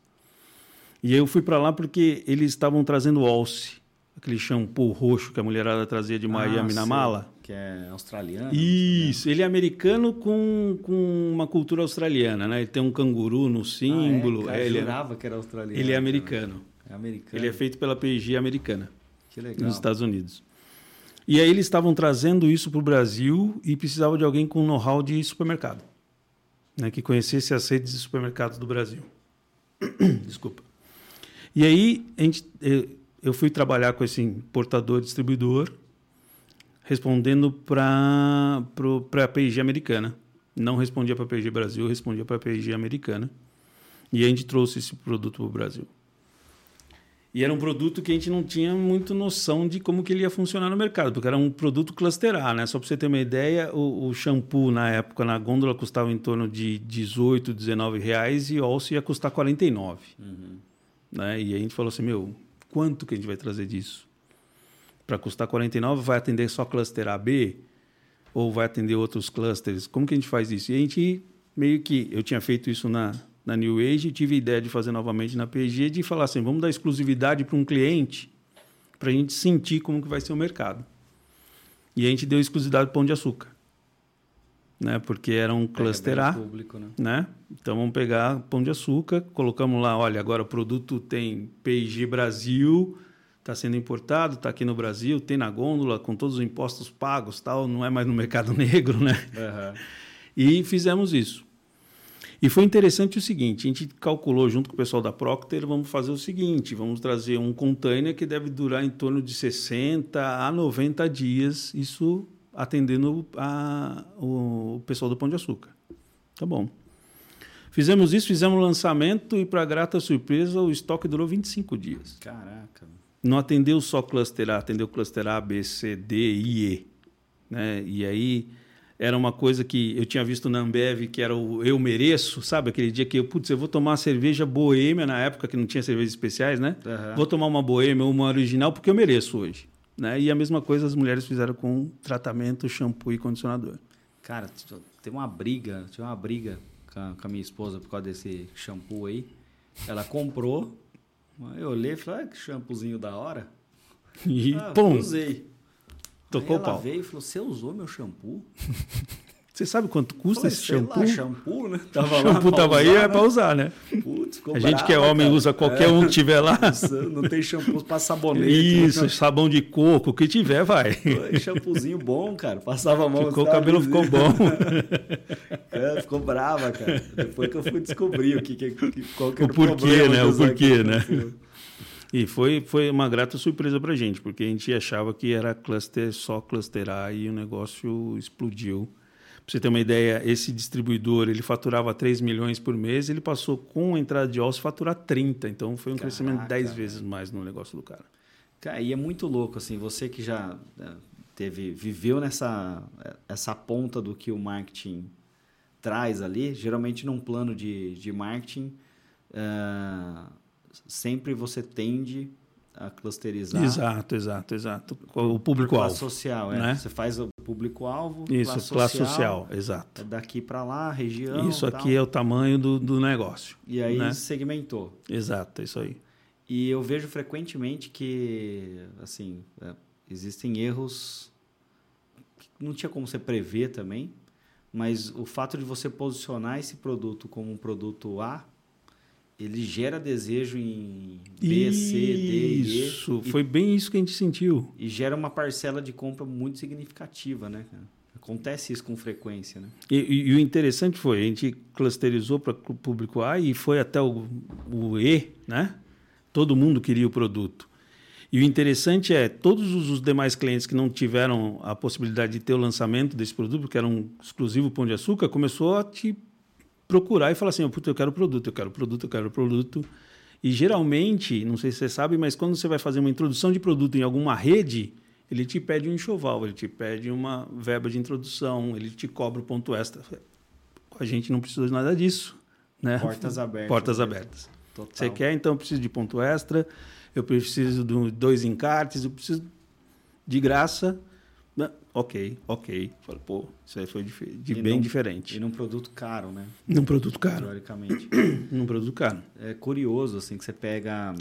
E eu fui para lá porque eles estavam trazendo Alce, aquele shampoo roxo que a mulherada trazia de Miami na mala. Que é australiano. Isso, ele é americano com uma cultura australiana, né? Ele tem um canguru no símbolo. Cara, eu jurava que era australiano. Ele é americano. É americano. Ele é feito pela P&G americana. Que legal. Nos Estados Unidos. E aí eles estavam trazendo isso para o Brasil e precisavam de alguém com know-how de supermercado, né? Que conhecesse as redes de supermercados do Brasil. Desculpa. E aí eu fui trabalhar com esse importador-distribuidor, respondendo para a P&G americana. Não respondia para a P&G Brasil, respondia para a P&G americana. E a gente trouxe esse produto para o Brasil. E era um produto que a gente não tinha muito noção de como que ele ia funcionar no mercado, porque era um produto cluster A, né? Só para você ter uma ideia, o shampoo na época na gôndola custava em torno de R$18, R$19 e o Alce ia custar R$49. Né? E a gente falou assim, quanto que a gente vai trazer disso? Para custar 49, vai atender só cluster A, B? Ou vai atender outros clusters? Como que a gente faz isso? E a gente, eu tinha feito isso na New Age, tive a ideia de fazer novamente na P&G, de falar assim, vamos dar exclusividade para um cliente, para a gente sentir como que vai ser o mercado. E a gente deu exclusividade para Pão de Açúcar. Né? Porque era um cluster A. Público, né? Então vamos pegar Pão de Açúcar, colocamos lá, olha, agora o produto tem P&G Brasil, está sendo importado, está aqui no Brasil, tem na gôndola, com todos os impostos pagos, tal, não é mais no mercado negro, né? E fizemos isso. E foi interessante o seguinte, a gente calculou junto com o pessoal da Procter, vamos fazer o seguinte, vamos trazer um container que deve durar em torno de 60 a 90 dias, isso atendendo o pessoal do Pão de Açúcar. Tá bom. Fizemos isso, fizemos o lançamento e, para grata surpresa, o estoque durou 25 dias. Caraca. Não atendeu só cluster A, atendeu cluster A, B, C, D e E. Né? E aí era uma coisa que eu tinha visto na Ambev, que era o Eu Mereço, sabe? Aquele dia que eu vou tomar uma cerveja boêmia, na época que não tinha cervejas especiais, né? Uhum. Vou tomar uma boêmia ou uma original porque eu mereço hoje. Né? E a mesma coisa as mulheres fizeram com tratamento, shampoo e condicionador. Cara, tinha uma briga com a minha esposa por causa desse shampoo aí. Ela comprou, eu olhei e falei, que shampoozinho da hora. E pum! Usei. Tocou aí o pau. Ela veio e falou, você usou meu shampoo? Você sabe quanto custa esse shampoo? Lá, shampoo, né? O shampoo tava aí, é pra usar, né? Putz, ficou a gente brava, que é homem cara. usa qualquer um que tiver lá. Não tem shampoo pra sabonete. Isso, sabão de coco, o que tiver, vai. Shampoozinho bom, cara. Passava a mão. O cabelo ficou bom. Ficou brava, cara. Depois que eu fui descobrir qual que era o porquê, problema, né? O porquê, né? E foi uma grata surpresa pra gente, porque a gente achava que era só cluster A e o negócio explodiu. Pra você ter uma ideia, esse distribuidor, ele faturava 3 milhões por mês, ele passou com a entrada de ossos a faturar 30. Então foi um crescimento 10 vezes mais no negócio do cara. Cara, e é muito louco, assim, você que já viveu essa ponta do que o marketing traz ali, geralmente num plano de marketing, sempre você tende a clusterizar. Exato. O público-alvo. Classe social, né? Você faz o público-alvo. Isso, classe social, exato. Daqui para lá, região. Isso aqui é o tamanho do negócio. E aí né? segmentou. Exato, isso aí. E eu vejo frequentemente que, assim, existem erros que não tinha como você prever também, mas o fato de você posicionar esse produto como um produto A, ele gera desejo em B, C, D e E. Isso, foi bem isso que a gente sentiu. E gera uma parcela de compra muito significativa, né, cara? Acontece isso com frequência, né? E o interessante foi, a gente clusterizou para o público A e foi até o E, né? Todo mundo queria o produto. E o interessante é, todos os demais clientes que não tiveram a possibilidade de ter o lançamento desse produto, porque era um exclusivo Pão de Açúcar, começou a te procurar e falar assim, eu quero produto. E geralmente, não sei se você sabe, mas quando você vai fazer uma introdução de produto em alguma rede, ele te pede um enxoval, ele te pede uma verba de introdução, ele te cobra o ponto extra. A gente não precisa de nada disso. Né? Portas abertas. Portas abertas. Total. Você quer, então eu preciso de ponto extra, eu preciso de 2 encartes, eu preciso de graça. Ok. Falei, pô, isso aí foi bem diferente. E num produto caro, né? Num produto caro. Teoricamente. Num produto caro. É curioso, assim, que você pega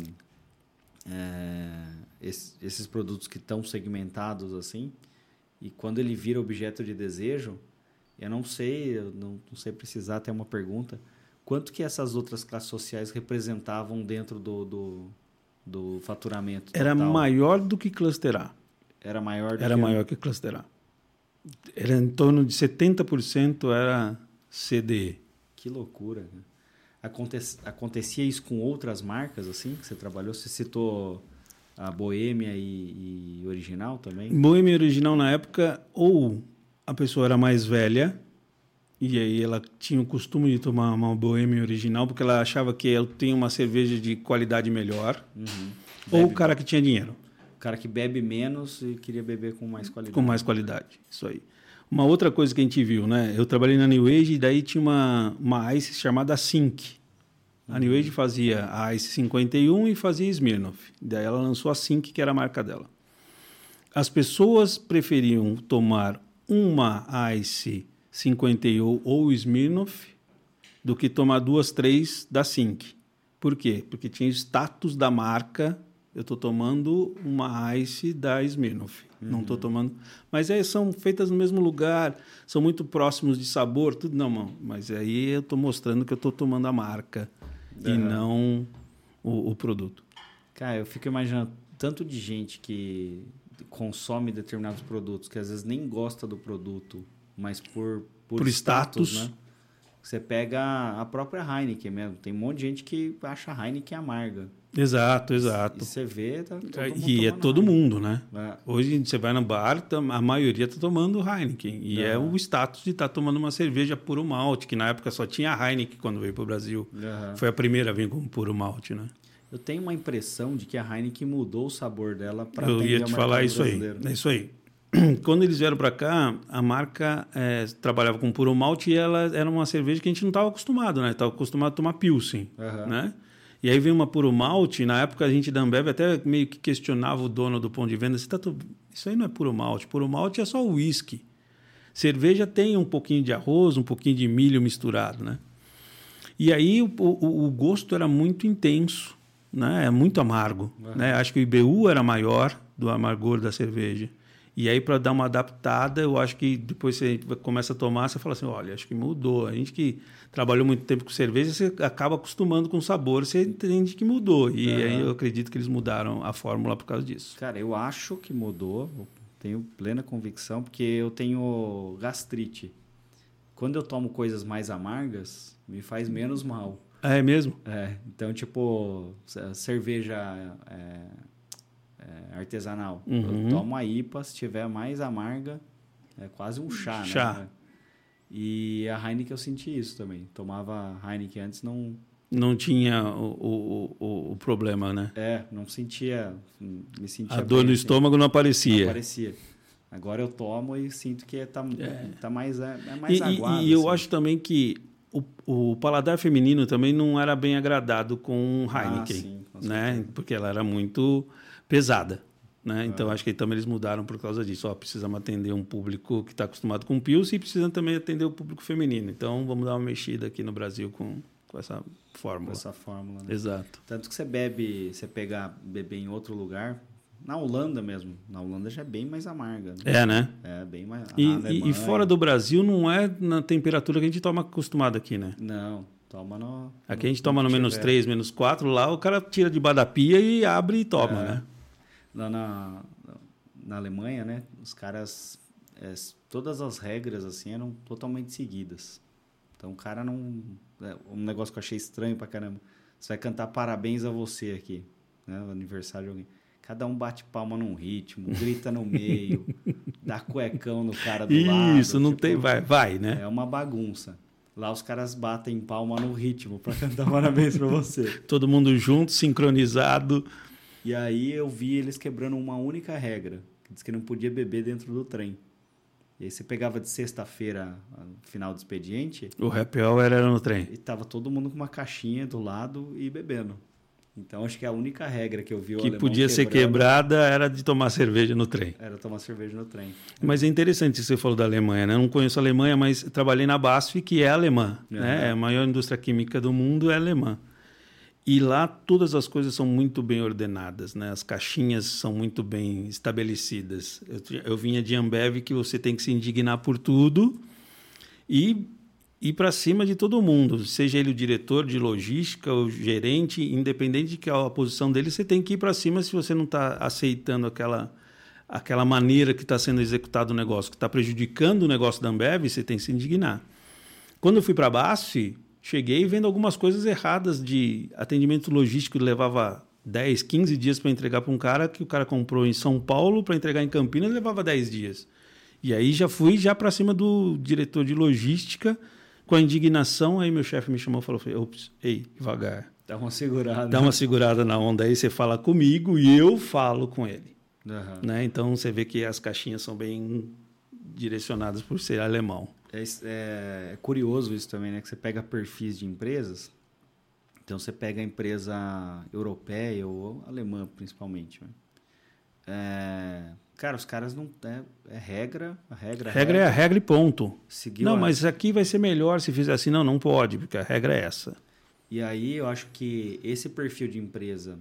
esses produtos que estão segmentados, assim, e quando ele vira objeto de desejo, eu não sei precisar até uma pergunta, quanto que essas outras classes sociais representavam dentro do faturamento total? Era maior do que cluster A. Era maior que cluster A. Era em torno de 70% era CDE. Que loucura. Né? Acontecia isso com outras marcas, assim, que você trabalhou? Você citou a Boêmia e Original também? Boêmia e Original, na época, ou a pessoa era mais velha, e aí ela tinha o costume de tomar uma Boêmia Original, porque ela achava que ela tinha uma cerveja de qualidade melhor, ou o cara que tinha dinheiro. O cara que bebe menos e queria beber com mais qualidade. Com mais qualidade, isso aí. Uma outra coisa que a gente viu, né? Eu trabalhei na New Age e daí tinha uma Ice chamada Sync. A New Age fazia a Ice 51 e fazia Smirnoff. Daí ela lançou a Sync, que era a marca dela. As pessoas preferiam tomar uma Ice 51 ou Smirnoff do que tomar 2, 3 da Sync. Por quê? Porque tinha o status da marca. Eu estou tomando uma Ice da Smirnoff. Não estou tomando... Mas são feitas no mesmo lugar, são muito próximos de sabor, tudo. Não, mas aí eu estou mostrando que eu estou tomando a marca e não o produto. Cara, eu fico imaginando tanto de gente que consome determinados produtos, que às vezes nem gosta do produto, mas por status, né? Você pega a própria Heineken mesmo. Tem um monte de gente que acha a Heineken amarga. Exato. E você vê, tá todo mundo E é todo Heineken. mundo, né? Hoje você vai no bar, a maioria está tomando Heineken. E é o status de estar tomando uma cerveja puro malte, que na época só tinha a Heineken quando veio para o Brasil. Foi a primeira a vir com puro malte, né? Eu tenho uma impressão de que a Heineken mudou o sabor dela para Eu ia te falar isso aí. É isso aí. Quando eles vieram para cá, a marca trabalhava com puro malte e ela era uma cerveja que a gente não estava acostumado, né? Estava acostumado a tomar Pilsen, né? E aí veio uma puro malte, na época a gente da Ambev até meio que questionava o dono do ponto de venda, isso aí não é puro malte é só uísque. Cerveja tem um pouquinho de arroz, um pouquinho de milho misturado, né? E aí o gosto era muito intenso, né? É muito amargo, né? Acho que o IBU era maior do amargor da cerveja. E aí, para dar uma adaptada, eu acho que depois você começa a tomar, você fala assim, olha, acho que mudou. A gente que trabalhou muito tempo com cerveja, você acaba acostumando com o sabor, você entende que mudou. E aí eu acredito que eles mudaram a fórmula por causa disso. Cara, eu acho que mudou, eu tenho plena convicção, porque eu tenho gastrite. Quando eu tomo coisas mais amargas, me faz menos mal. É mesmo? Então, tipo, cerveja artesanal. Eu tomo a IPA, se tiver mais amarga, é quase um chá, né? E a Heineken eu senti isso também. Tomava Heineken antes, não tinha o problema, né? Não sentia, me sentia a dor no estômago não aparecia. Não aparecia. Agora eu tomo e sinto que tá mais aguado. E eu acho também que o paladar feminino também não era bem agradado com Heineken, sim, com né? Porque ela era muito pesada, né? Então acho que também eles mudaram por causa disso. Precisamos atender um público que está acostumado com Pils e precisamos também atender o público feminino. Então vamos dar uma mexida aqui no Brasil com essa fórmula. Com essa fórmula, né? Exato. Tanto que você beber em outro lugar, na Holanda mesmo. Na Holanda já é bem mais amarga. Né? Né? É bem mais. E fora do Brasil não é na temperatura que a gente toma acostumado aqui, né? Não. Toma no. Aqui a gente toma no -3, -4, lá o cara tira debaixo da pia e abre e toma, né? Lá na Alemanha, né? Os caras. Todas as regras assim eram totalmente seguidas. Então o cara não. Um negócio que eu achei estranho pra caramba. Você vai cantar parabéns a você aqui, né? O aniversário de alguém. Cada um bate palma num ritmo, grita no meio, dá cuecão no cara do lado. Isso, não tem. Vai, né? É uma bagunça. Lá os caras batem palma no ritmo para cantar parabéns para você. Todo mundo junto, sincronizado. E aí eu vi eles quebrando uma única regra, que diz que não podia beber dentro do trem. E aí você pegava de sexta-feira, final do expediente... O happy hour era no trem. E tava todo mundo com uma caixinha do lado e bebendo. Então acho que a única regra que eu vi o alemão que podia ser quebrada era de tomar cerveja no trem. Era tomar cerveja no trem. Mas é interessante que você falou da Alemanha, né? Eu não conheço a Alemanha, mas trabalhei na BASF, que é alemã. Né? A maior indústria química do mundo é alemã. E lá todas as coisas são muito bem ordenadas, né? As caixinhas são muito bem estabelecidas. Eu vinha de Ambev, que você tem que se indignar por tudo e ir para cima de todo mundo, seja ele o diretor de logística, o gerente, independente de que a posição dele, você tem que ir para cima se você não está aceitando aquela maneira que está sendo executado o negócio, que está prejudicando o negócio da Ambev, você tem que se indignar. Quando eu fui para a BASF, cheguei vendo algumas coisas erradas de atendimento logístico, levava 10, 15 dias para entregar para um cara, que o cara comprou em São Paulo para entregar em Campinas, levava 10 dias. E aí já fui para cima do diretor de logística, com a indignação, aí meu chefe me chamou e falou, ops, ei, devagar. Dá uma segurada. Dá uma segurada na onda aí, você fala comigo e eu falo com ele. Né? Então você vê que as caixinhas são bem direcionadas por ser alemão. É curioso isso também, né? Que você pega perfis de empresas, então você pega a empresa europeia ou alemã principalmente, né? Cara, os caras não... É regra, a regra é a regra e ponto. Seguiu mas aqui vai ser melhor se fizer assim. Não pode, porque a regra é essa. E aí eu acho que esse perfil de empresa,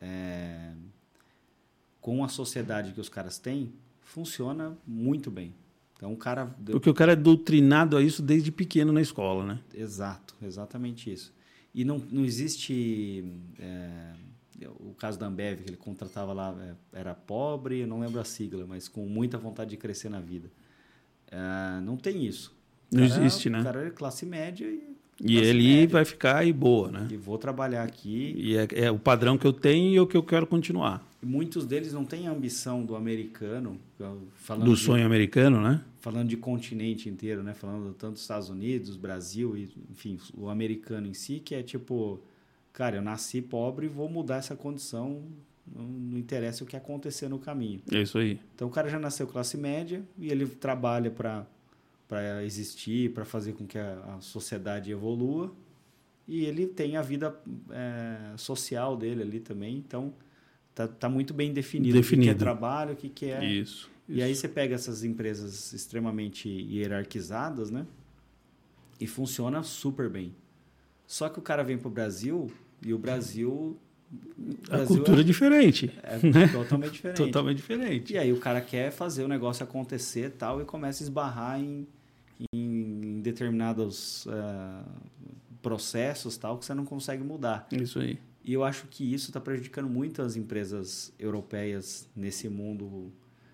com a sociedade que os caras têm, funciona muito bem. Então, porque o cara é doutrinado a isso desde pequeno na escola, né? Exato, exatamente isso. E não existe... o caso da Ambev, que ele contratava lá, era pobre, eu não lembro a sigla, mas com muita vontade de crescer na vida. Não tem isso. Não existe, né? O cara é classe média e E ele vai ficar aí boa, né? E vou trabalhar aqui. E é o padrão que eu tenho e o que eu quero continuar. E muitos deles não têm a ambição do americano. Do sonho americano, né? Falando de continente inteiro, né? Falando tanto dos Estados Unidos, Brasil, e, enfim, o americano em si, que é tipo, cara, eu nasci pobre e vou mudar essa condição, não interessa o que acontecer no caminho. É isso aí. Então o cara já nasceu classe média e ele trabalha para existir, para fazer com que a sociedade evolua, e ele tem a vida social dele ali também. Então tá muito bem definido. O que é trabalho, o que é... Isso. E aí você pega essas empresas extremamente hierarquizadas, né? E funciona super bem. Só que o cara vem para o Brasil e o Brasil a cultura é diferente. Né? Totalmente diferente. Totalmente diferente. E aí o cara quer fazer o negócio acontecer tal, e começa a esbarrar em determinados processos tal, que você não consegue mudar. Isso aí. E eu acho que isso está prejudicando muito as empresas europeias nesse mundo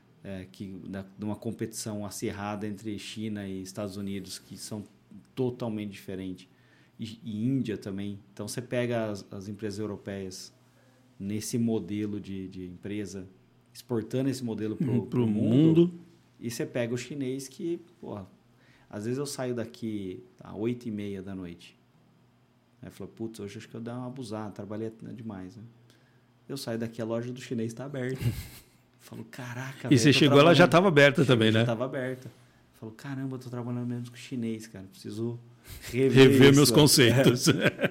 de uma competição acirrada entre China e Estados Unidos, que são totalmente diferentes. E Índia também. Então, você pega as empresas europeias nesse modelo de empresa, exportando esse modelo para o mundo, e você pega o chinês que, porra, às vezes eu saio daqui às 8h30 da noite. Aí eu falo, putz, hoje acho que eu dei uma abusada, trabalhei demais. Né? Eu saio daqui, a loja do chinês está aberta. Falo, caraca, e você chegou, ela já estava aberta também, né? Já estava aberta. Falo, caramba, eu tô trabalhando menos com chinês, cara. Preciso rever meus conceitos.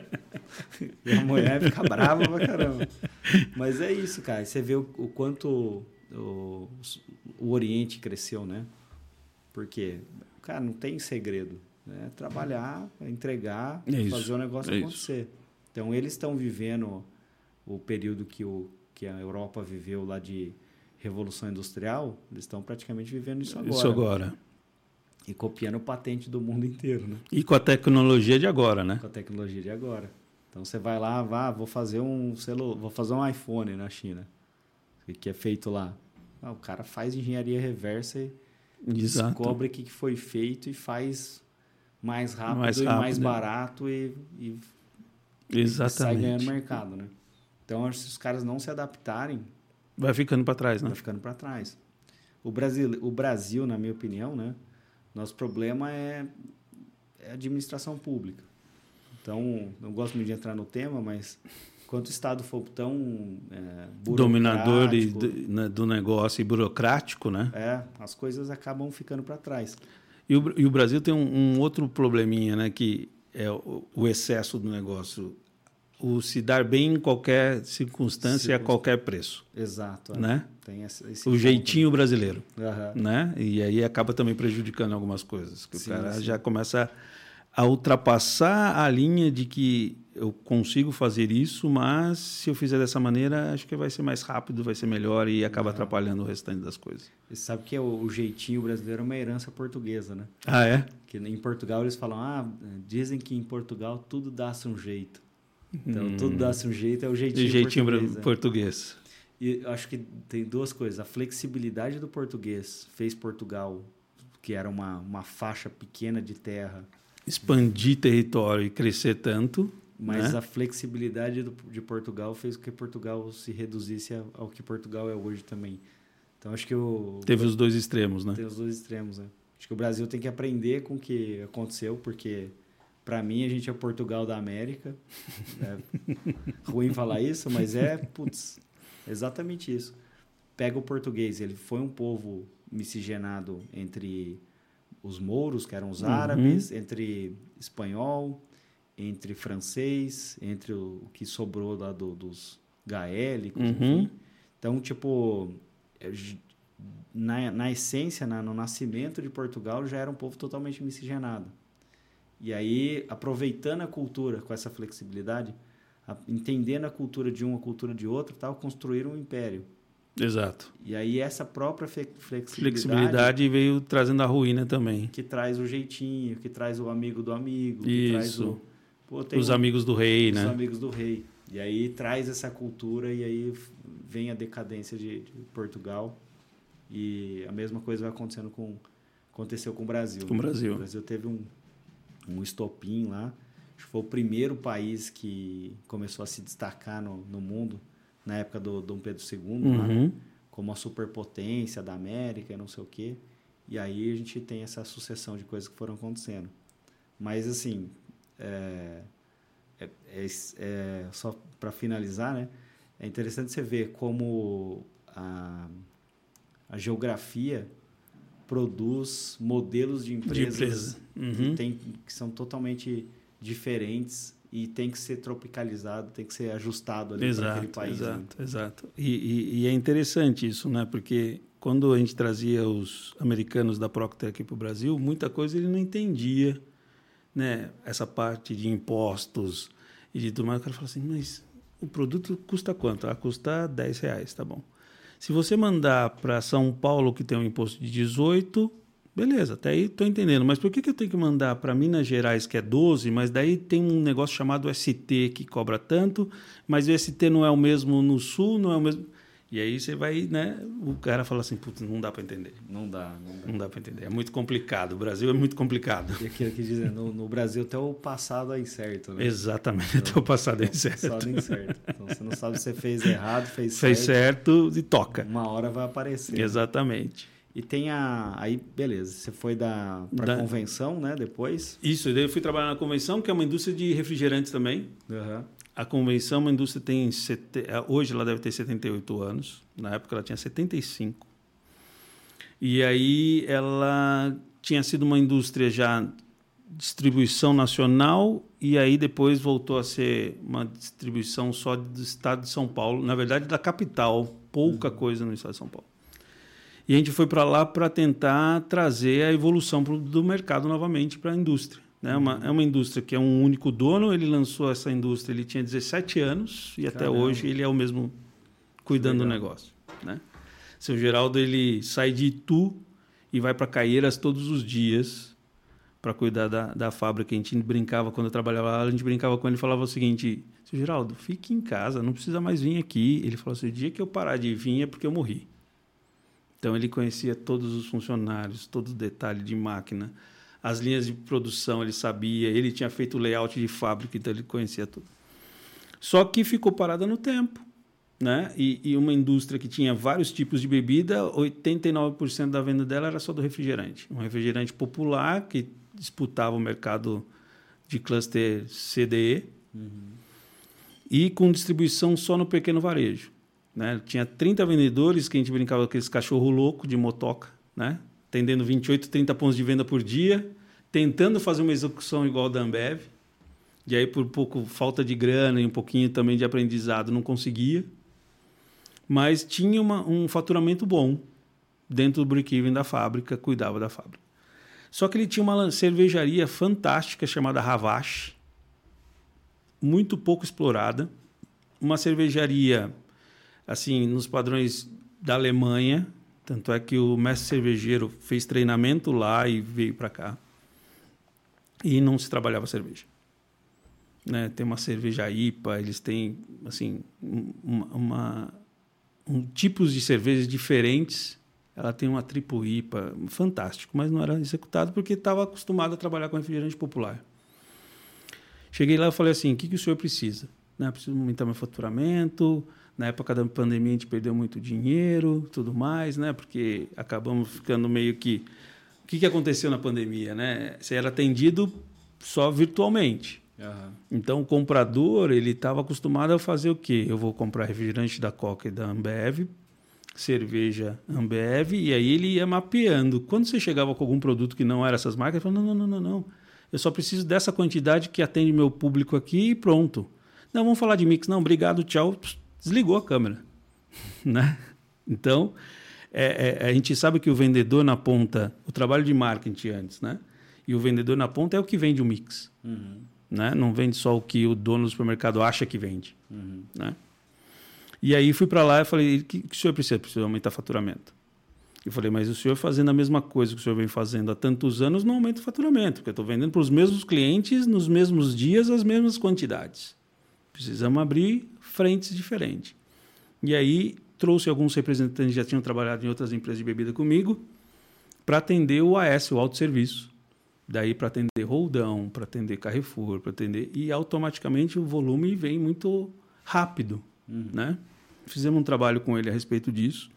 E a mulher fica brava pra caramba. Mas é isso, cara. Você vê o quanto o Oriente cresceu, né? Porque, cara, não tem segredo. Né? Trabalhar, entregar, fazer o negócio acontecer. Então, eles estão vivendo o período que a Europa viveu lá de Revolução Industrial, eles estão praticamente vivendo isso agora. Isso agora. E copiando o patente do mundo inteiro, né? E com a tecnologia de agora, né? Com a tecnologia de agora. Então, você vai lá, vou fazer um iPhone na China, que é feito lá. O cara faz engenharia reversa e descobre o que foi feito e faz mais rápido e mais barato e sai ganhando mercado, né? Então, se os caras não se adaptarem... Vai ficando para trás, né? Vai ficando para trás. O Brasil, na minha opinião, né? Nosso problema é a administração pública. Então, não gosto muito de entrar no tema, mas enquanto o Estado for tão dominador do negócio e burocrático, né? As coisas acabam ficando para trás. E o Brasil tem um outro probleminha, né? Que é o excesso do negócio. O se dar bem em qualquer circunstância e a qualquer preço. Exato. Né? Tem esse o jeitinho brasileiro. Uhum. Né? E aí acaba também prejudicando algumas coisas. Que o cara já começa a ultrapassar a linha de que eu consigo fazer isso, mas se eu fizer dessa maneira, acho que vai ser mais rápido, vai ser melhor e acaba atrapalhando o restante das coisas. Você sabe que o jeitinho brasileiro é uma herança portuguesa, né? Ah, é? Que em Portugal eles falam, dizem que em Portugal tudo dá-se um jeito. Então, tudo dá-se um jeito, é o jeitinho português. E acho que tem duas coisas. A flexibilidade do português fez Portugal, que era uma faixa pequena de terra, expandir território e crescer tanto. Mas né? A flexibilidade de Portugal fez com que Portugal se reduzisse ao que Portugal é hoje também. Então, acho que teve os dois extremos, né? Teve os dois extremos, né? Acho que o Brasil tem que aprender com o que aconteceu, porque... Para mim, a gente é Portugal da América. É ruim falar isso, mas exatamente isso. Pega o português, ele foi um povo miscigenado entre os mouros, que eram os árabes, entre espanhol, entre francês, entre o que sobrou lá dos gaélicos, enfim. Então, na essência, no nascimento de Portugal, já era um povo totalmente miscigenado. E aí, aproveitando a cultura com essa flexibilidade, entendendo a cultura de um, a cultura de outro, construíram um império. Exato. E aí, essa própria flexibilidade veio trazendo a ruína também. Que traz o jeitinho, que traz o amigo do amigo. Isso. Que traz os amigos do rei, né? Os amigos do rei. E aí, traz essa cultura e aí vem a decadência de Portugal. E a mesma coisa vai aconteceu com o Brasil. Com o Brasil. O Brasil teve um estopim lá, Acho que foi o primeiro país que começou a se destacar no mundo, na época do Dom Pedro II, lá, como a superpotência da América e não sei o quê. E aí a gente tem essa sucessão de coisas que foram acontecendo. Mas, assim, só para finalizar, né? É interessante você ver como a geografia produz modelos de empresas que são totalmente diferentes e tem que ser tropicalizado, tem que ser ajustado ali para aquele país. Exato. E é interessante isso, né? Porque quando a gente trazia os americanos da Procter aqui para o Brasil, muita coisa ele não entendia, né? Essa parte de impostos e de tudo mais. O cara fala assim, mas o produto custa quanto? Custa R$10, tá bom. Se você mandar para São Paulo, que tem um imposto de 18, beleza, até aí estou entendendo. Mas por que eu tenho que mandar para Minas Gerais, que é 12, mas daí tem um negócio chamado ST que cobra tanto, mas o ST não é o mesmo no Sul, não é o mesmo... E aí você vai, né? O cara fala assim, putz, não dá para entender. Não dá para entender. É muito complicado. O Brasil é muito complicado. E aquilo que dizem, no Brasil até o passado é incerto, né? Exatamente, até o passado é incerto. Passado é incerto. Então você não sabe se você fez errado, fez certo e toca. Uma hora vai aparecer. Exatamente. E tem aí, beleza, você foi para a convenção, né, depois? Isso, daí eu fui trabalhar na convenção, que é uma indústria de refrigerantes também. A convenção, uma indústria tem... Hoje ela deve ter 78 anos. Na época ela tinha 75. E aí ela tinha sido uma indústria já de distribuição nacional e aí depois voltou a ser uma distribuição só do estado de São Paulo. Na verdade, da capital. Pouca coisa no estado de São Paulo. E a gente foi para lá para tentar trazer a evolução do mercado novamente para a indústria. É uma indústria que é um único dono, ele lançou essa indústria, ele tinha 17 anos e até hoje ele é o mesmo cuidando do negócio. Né? Seu Geraldo, ele sai de Itu e vai para Caieiras todos os dias para cuidar da fábrica. A gente brincava, quando eu trabalhava lá, a gente brincava com ele e falava o seguinte, seu Geraldo, fique em casa, não precisa mais vir aqui. Ele falou assim, o dia que eu parar de vir é porque eu morri. Então ele conhecia todos os funcionários, todos os detalhes de máquina, as linhas de produção ele sabia, ele tinha feito o layout de fábrica, então ele conhecia tudo. Só que ficou parada no tempo, né? E uma indústria que tinha vários tipos de bebida, 89% da venda dela era só do refrigerante. Um refrigerante popular que disputava o mercado de cluster CDE e com distribuição só no pequeno varejo. Né? Tinha 30 vendedores que a gente brincava com aqueles cachorro louco de motoca, né? Atendendo 28, 30 pontos de venda por dia, tentando fazer uma execução igual a da Ambev. E aí, por pouco, falta de grana e um pouquinho também de aprendizado, não conseguia. Mas tinha um faturamento bom dentro do break-even da fábrica, cuidava da fábrica. Só que ele tinha uma cervejaria fantástica chamada Ravache, muito pouco explorada. Uma cervejaria, assim, nos padrões da Alemanha. Tanto é que o mestre cervejeiro fez treinamento lá e veio para cá. E não se trabalhava cerveja. Né? Tem uma cerveja IPA, eles têm assim, tipos de cervejas diferentes. Ela tem uma triple IPA, fantástico, mas não era executado porque estava acostumado a trabalhar com refrigerante popular. Cheguei lá e falei assim, o que o senhor precisa? Né? Preciso aumentar meu faturamento... Na época da pandemia, a gente perdeu muito dinheiro, tudo mais, né? Porque acabamos ficando meio que... O que aconteceu na pandemia, né? Você era atendido só virtualmente. Então, o comprador, ele estava acostumado a fazer o quê? Eu vou comprar refrigerante da Coca e da Ambev, cerveja Ambev, e aí ele ia mapeando. Quando você chegava com algum produto que não era essas marcas, ele falava, não. Eu só preciso dessa quantidade que atende meu público aqui e pronto. Não, vamos falar de mix. Não, obrigado, tchau. Desligou a câmera, né? Então, a gente sabe que o vendedor na ponta, o trabalho de marketing antes, né? E o vendedor na ponta é o que vende o mix, né? Não vende só o que o dono do supermercado acha que vende, né? E aí fui para lá e falei, o que o senhor precisa? Precisa aumentar faturamento. Eu falei, mas o senhor fazendo a mesma coisa que o senhor vem fazendo há tantos anos não aumenta o faturamento, porque eu estou vendendo para os mesmos clientes, nos mesmos dias, as mesmas quantidades. Precisamos abrir frentes diferentes. E aí trouxe alguns representantes que já tinham trabalhado em outras empresas de bebida comigo para atender o AS, o autosserviço. Daí para atender Roldão, para atender Carrefour, para atender... E automaticamente o volume vem muito rápido, né? Fizemos um trabalho com ele a respeito disso.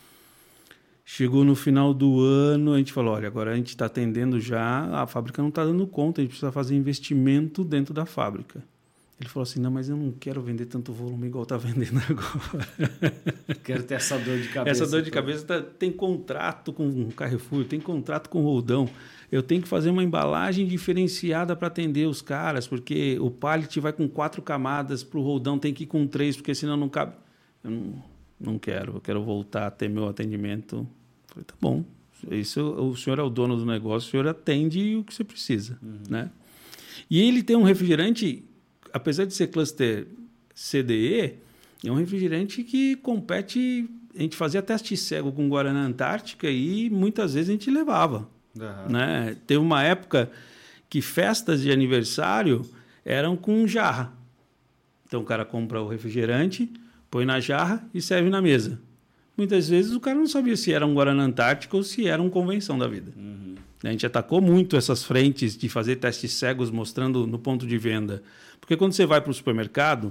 Chegou no final do ano, a gente falou, olha, agora a gente está atendendo já, a fábrica não está dando conta, a gente precisa fazer investimento dentro da fábrica. Ele falou assim, não, mas eu não quero vender tanto volume igual está vendendo agora. Quero ter essa dor de cabeça. Essa dor de cabeça tem contrato com o Carrefour, tem contrato com o Roldão. Eu tenho que fazer uma embalagem diferenciada para atender os caras, porque o pallet vai com 4 camadas, para o Roldão tem que ir com 3, porque senão não cabe. Eu não quero, eu quero voltar a ter meu atendimento. Falei, tá bom, isso, o senhor é o dono do negócio, o senhor atende o que você precisa, né? E ele tem um refrigerante, apesar de ser cluster CDE, é um refrigerante que compete, a gente fazia teste cego com Guaraná Antártica e muitas vezes a gente levava, né? Teve uma época que festas de aniversário eram com jarra. Então o cara compra o refrigerante, põe na jarra e serve na mesa. Muitas vezes o cara não sabia se era um Guaraná Antártica ou se era um Convenção da vida. A gente atacou muito essas frentes de fazer testes cegos mostrando no ponto de venda. Porque quando você vai para o supermercado,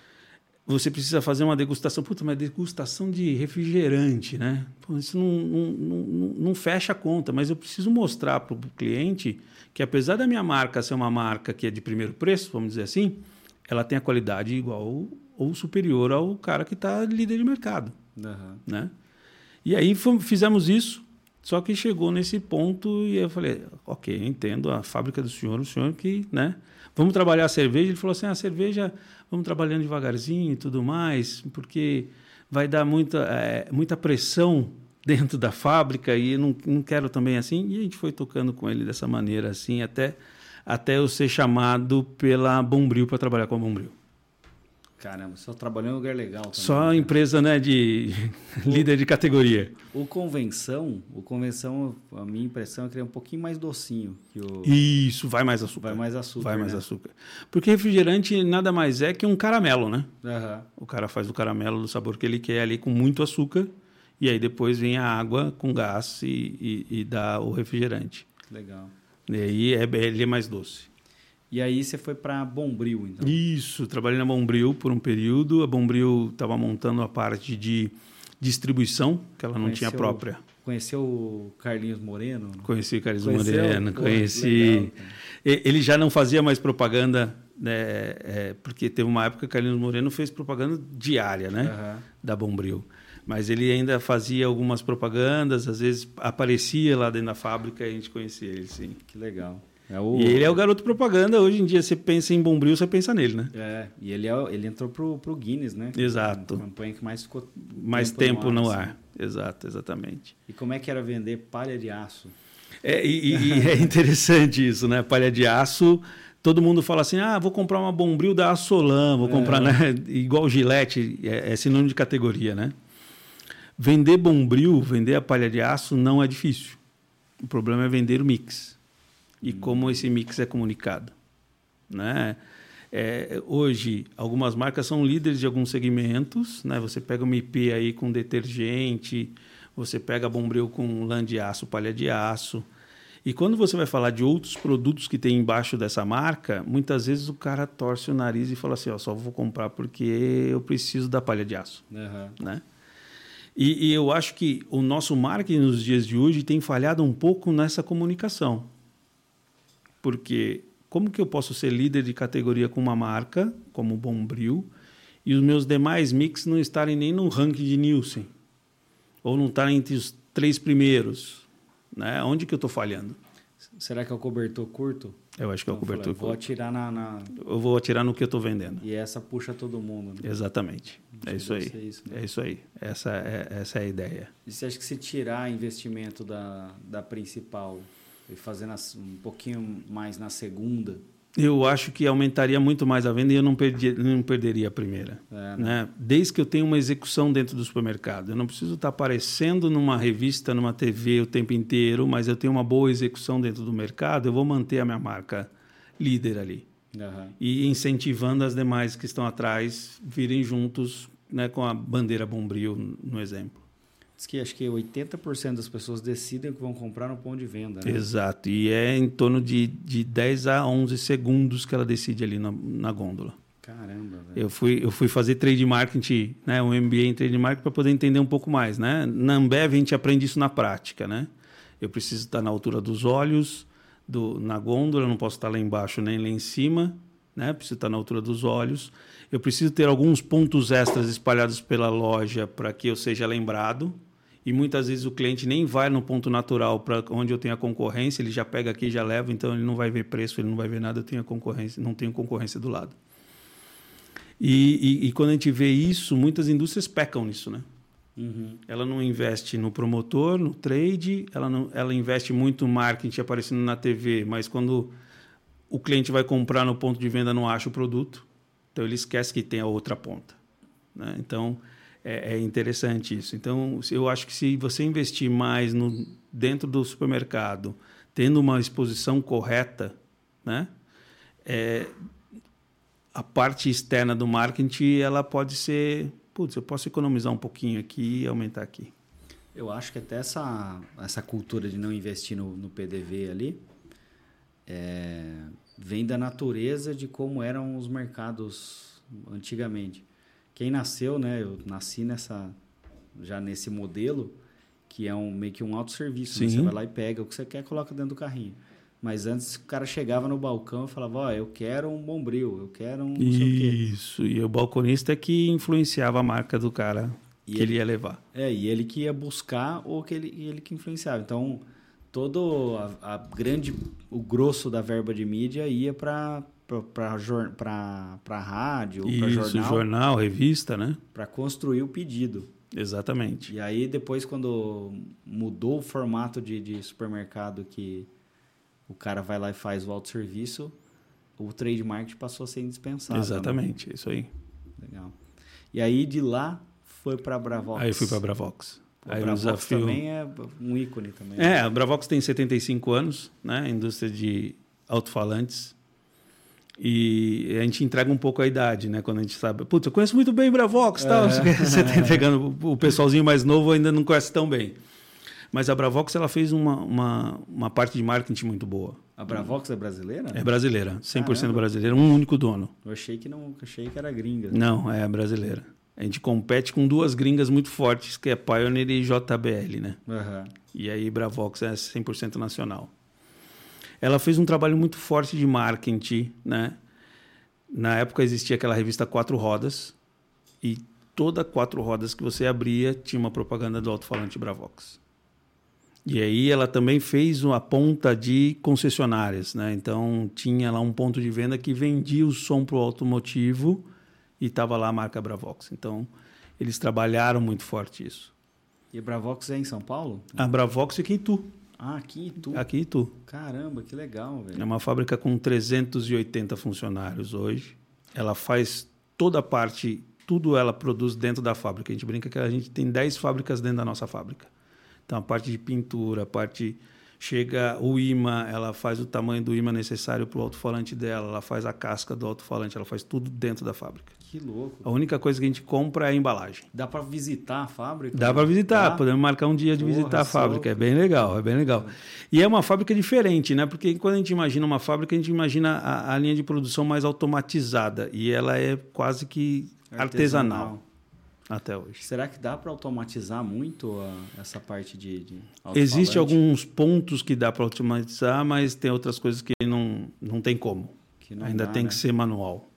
você precisa fazer uma degustação. Puta, mas degustação de refrigerante, né? Pô, isso não fecha a conta, mas eu preciso mostrar para o cliente que apesar da minha marca ser uma marca que é de primeiro preço, vamos dizer assim, ela tem a qualidade igual ou superior ao cara que está líder de mercado. Né? E aí fizemos isso, só que chegou nesse ponto e eu falei, ok, eu entendo a fábrica do senhor, o senhor que, né? Vamos trabalhar a cerveja. Ele falou assim, a cerveja, vamos trabalhando devagarzinho e tudo mais, porque vai dar muita pressão dentro da fábrica e eu não quero também assim. E a gente foi tocando com ele dessa maneira, assim, até eu ser chamado pela Bombril para trabalhar com a Bombril. Caramba, só trabalhou em um lugar legal também. Só empresa, né, de líder de categoria. O Convenção, a minha impressão é que ele é um pouquinho mais docinho. Que o... Isso, vai mais açúcar. Vai mais açúcar. Porque refrigerante nada mais é que um caramelo, né? O cara faz o caramelo do sabor que ele quer ali com muito açúcar e aí depois vem a água com gás e dá o refrigerante. Legal. E aí ele é mais doce. E aí você foi para a Bombril, então? Isso, trabalhei na Bombril por um período. A Bombril estava montando a parte de distribuição, que ela não tinha própria. Conheceu o Carlinhos Moreno? Conheci o Carlinhos Moreno, conheci. Legal, ele já não fazia mais propaganda, né, porque teve uma época que o Carlinhos Moreno fez propaganda diária, né, da Bombril. Mas ele ainda fazia algumas propagandas, às vezes aparecia lá dentro da fábrica e a gente conhecia ele, sim. Que legal. E ele é o garoto propaganda. Hoje em dia, você pensa em Bombril, você pensa nele, né? E ele entrou pro Guinness, né? Exato. Uma campanha que mais ficou mais tempo no ar. Exato, exatamente. E como é que era vender palha de aço? E é interessante isso, né? Palha de aço, todo mundo fala assim, vou comprar uma Bombril da Assolan, vou comprar, né? Igual Gillette, é sinônimo de categoria, né? Vender Bombril, vender a palha de aço não é difícil. O problema é vender o mix. E como esse mix é comunicado, né? Hoje, algumas marcas são líderes de alguns segmentos, né? Você pega uma IP aí com detergente, você pega a Bombril com lã de aço, palha de aço. E quando você vai falar de outros produtos que tem embaixo dessa marca, muitas vezes o cara torce o nariz e fala assim, só vou comprar porque eu preciso da palha de aço, né? E eu acho que o nosso marketing nos dias de hoje tem falhado um pouco nessa comunicação. Porque como que eu posso ser líder de categoria com uma marca, como o Bombril, e os meus demais mix não estarem nem no ranking de Nielsen? Ou não estarem entre os 3 primeiros? Né? Onde que eu estou falhando? Será que é o cobertor curto? Eu acho que é o cobertor curto. Vou atirar Eu vou atirar no que eu estou vendendo. E essa puxa todo mundo. Né? Exatamente. É isso aí. Isso, né? É isso aí. Essa é a ideia. E você acha que se tirar investimento da principal e fazendo um pouquinho mais na segunda? Eu acho que aumentaria muito mais a venda e eu não perderia a primeira. Né? Desde que eu tenha uma execução dentro do supermercado. Eu não preciso estar aparecendo numa revista, numa TV o tempo inteiro, mas eu tenho uma boa execução dentro do mercado, eu vou manter a minha marca líder ali. E incentivando as demais que estão atrás virem juntos, né, com a bandeira Bombril, no exemplo. Diz que acho que 80% das pessoas decidem que vão comprar no ponto de venda, né? Exato. E é em torno de 10 a 11 segundos que ela decide ali na gôndola. Caramba, velho. Eu fui fazer trade marketing, né, um MBA em trade marketing para poder entender um pouco mais, né? Na Ambev a gente aprende isso na prática, né? Eu preciso estar na altura dos olhos, na gôndola, não posso estar lá embaixo nem lá em cima, né? Preciso estar na altura dos olhos. Eu preciso ter alguns pontos extras espalhados pela loja para que eu seja lembrado. E muitas vezes o cliente nem vai no ponto natural para onde eu tenho a concorrência, ele já pega aqui e já leva, então ele não vai ver preço, ele não vai ver nada, eu tenho a concorrência, não tenho concorrência do lado. E quando a gente vê isso, muitas indústrias pecam nisso, né? Uhum. Ela não investe no promotor, no trade, ela investe muito no marketing aparecendo na TV, mas quando o cliente vai comprar no ponto de venda não acha o produto, então ele esquece que tem a outra ponta, né? Então é interessante isso. Então eu acho que se você investir mais dentro do supermercado, tendo uma exposição correta, né? A parte externa do marketing, ela pode ser, eu posso economizar um pouquinho aqui e aumentar aqui. Eu acho que até essa cultura de não investir no PDV ali vem da natureza de como eram os mercados antigamente. Quem nasceu, né? Eu nasci já nesse modelo, que é meio que um autosserviço. Né? Você vai lá e pega o que você quer e coloca dentro do carrinho. Mas antes o cara chegava no balcão e falava, eu quero um Bombril, eu quero um não sei o quê. Isso, e o balconista que influenciava a marca do cara que ele ia levar. E ele que ia buscar ou ele que influenciava. Então, todo o grosso da verba de mídia ia para rádio, para jornal, revista, né? Para construir o pedido. Exatamente. E aí depois quando mudou o formato de supermercado que o cara vai lá e faz o autosserviço, o trade marketing passou a ser indispensável. Exatamente, né? Isso aí. Legal. E aí de lá foi para a Bravox. Aí fui para a Bravox. A Bravox também é um ícone também. A Bravox tem 75 anos, né? Indústria de alto-falantes. E a gente entrega um pouco a idade, né? Quando a gente sabe, eu conheço muito bem Bravox, tal. Você está entregando, o pessoalzinho mais novo ainda não conhece tão bem. Mas a Bravox ela fez uma parte de marketing muito boa. A Bravox é brasileira? É brasileira, 100% brasileira, um único dono. Eu achei que era gringa. Não, é brasileira. A gente compete com duas gringas muito fortes, que é Pioneer e JBL, né? Uhum. E aí Bravox é 100% nacional. Ela fez um trabalho muito forte de marketing, né? Na época existia aquela revista Quatro Rodas e toda Quatro Rodas que você abria tinha uma propaganda do alto-falante Bravox. E aí ela também fez uma ponta de concessionárias, né? Então tinha lá um ponto de venda que vendia o som para o automotivo e estava lá a marca Bravox. Então eles trabalharam muito forte isso. E a Bravox é em São Paulo? A Bravox fica em Itu. Ah, aqui em Itu? Aqui em Itu. Caramba, que legal, velho. É uma fábrica com 380 funcionários hoje. Ela faz toda a parte, tudo ela produz dentro da fábrica. A gente brinca que a gente tem 10 fábricas dentro da nossa fábrica. Então, a parte de pintura, chega o imã, ela faz o tamanho do imã necessário para o alto-falante dela, ela faz a casca do alto-falante, ela faz tudo dentro da fábrica. Que louco. A única coisa que a gente compra é a embalagem. Dá para visitar a fábrica? Dá para visitar, podemos marcar um dia de visitar a fábrica. É bem legal, é bem legal. E é uma fábrica diferente, né? Porque quando a gente imagina uma fábrica, a gente imagina a linha de produção mais automatizada e ela é quase que artesanal. Até hoje. Será que dá para automatizar muito essa parte de Existem alguns pontos que dá para automatizar, mas tem outras coisas que não tem como. Ainda tem que ser manual.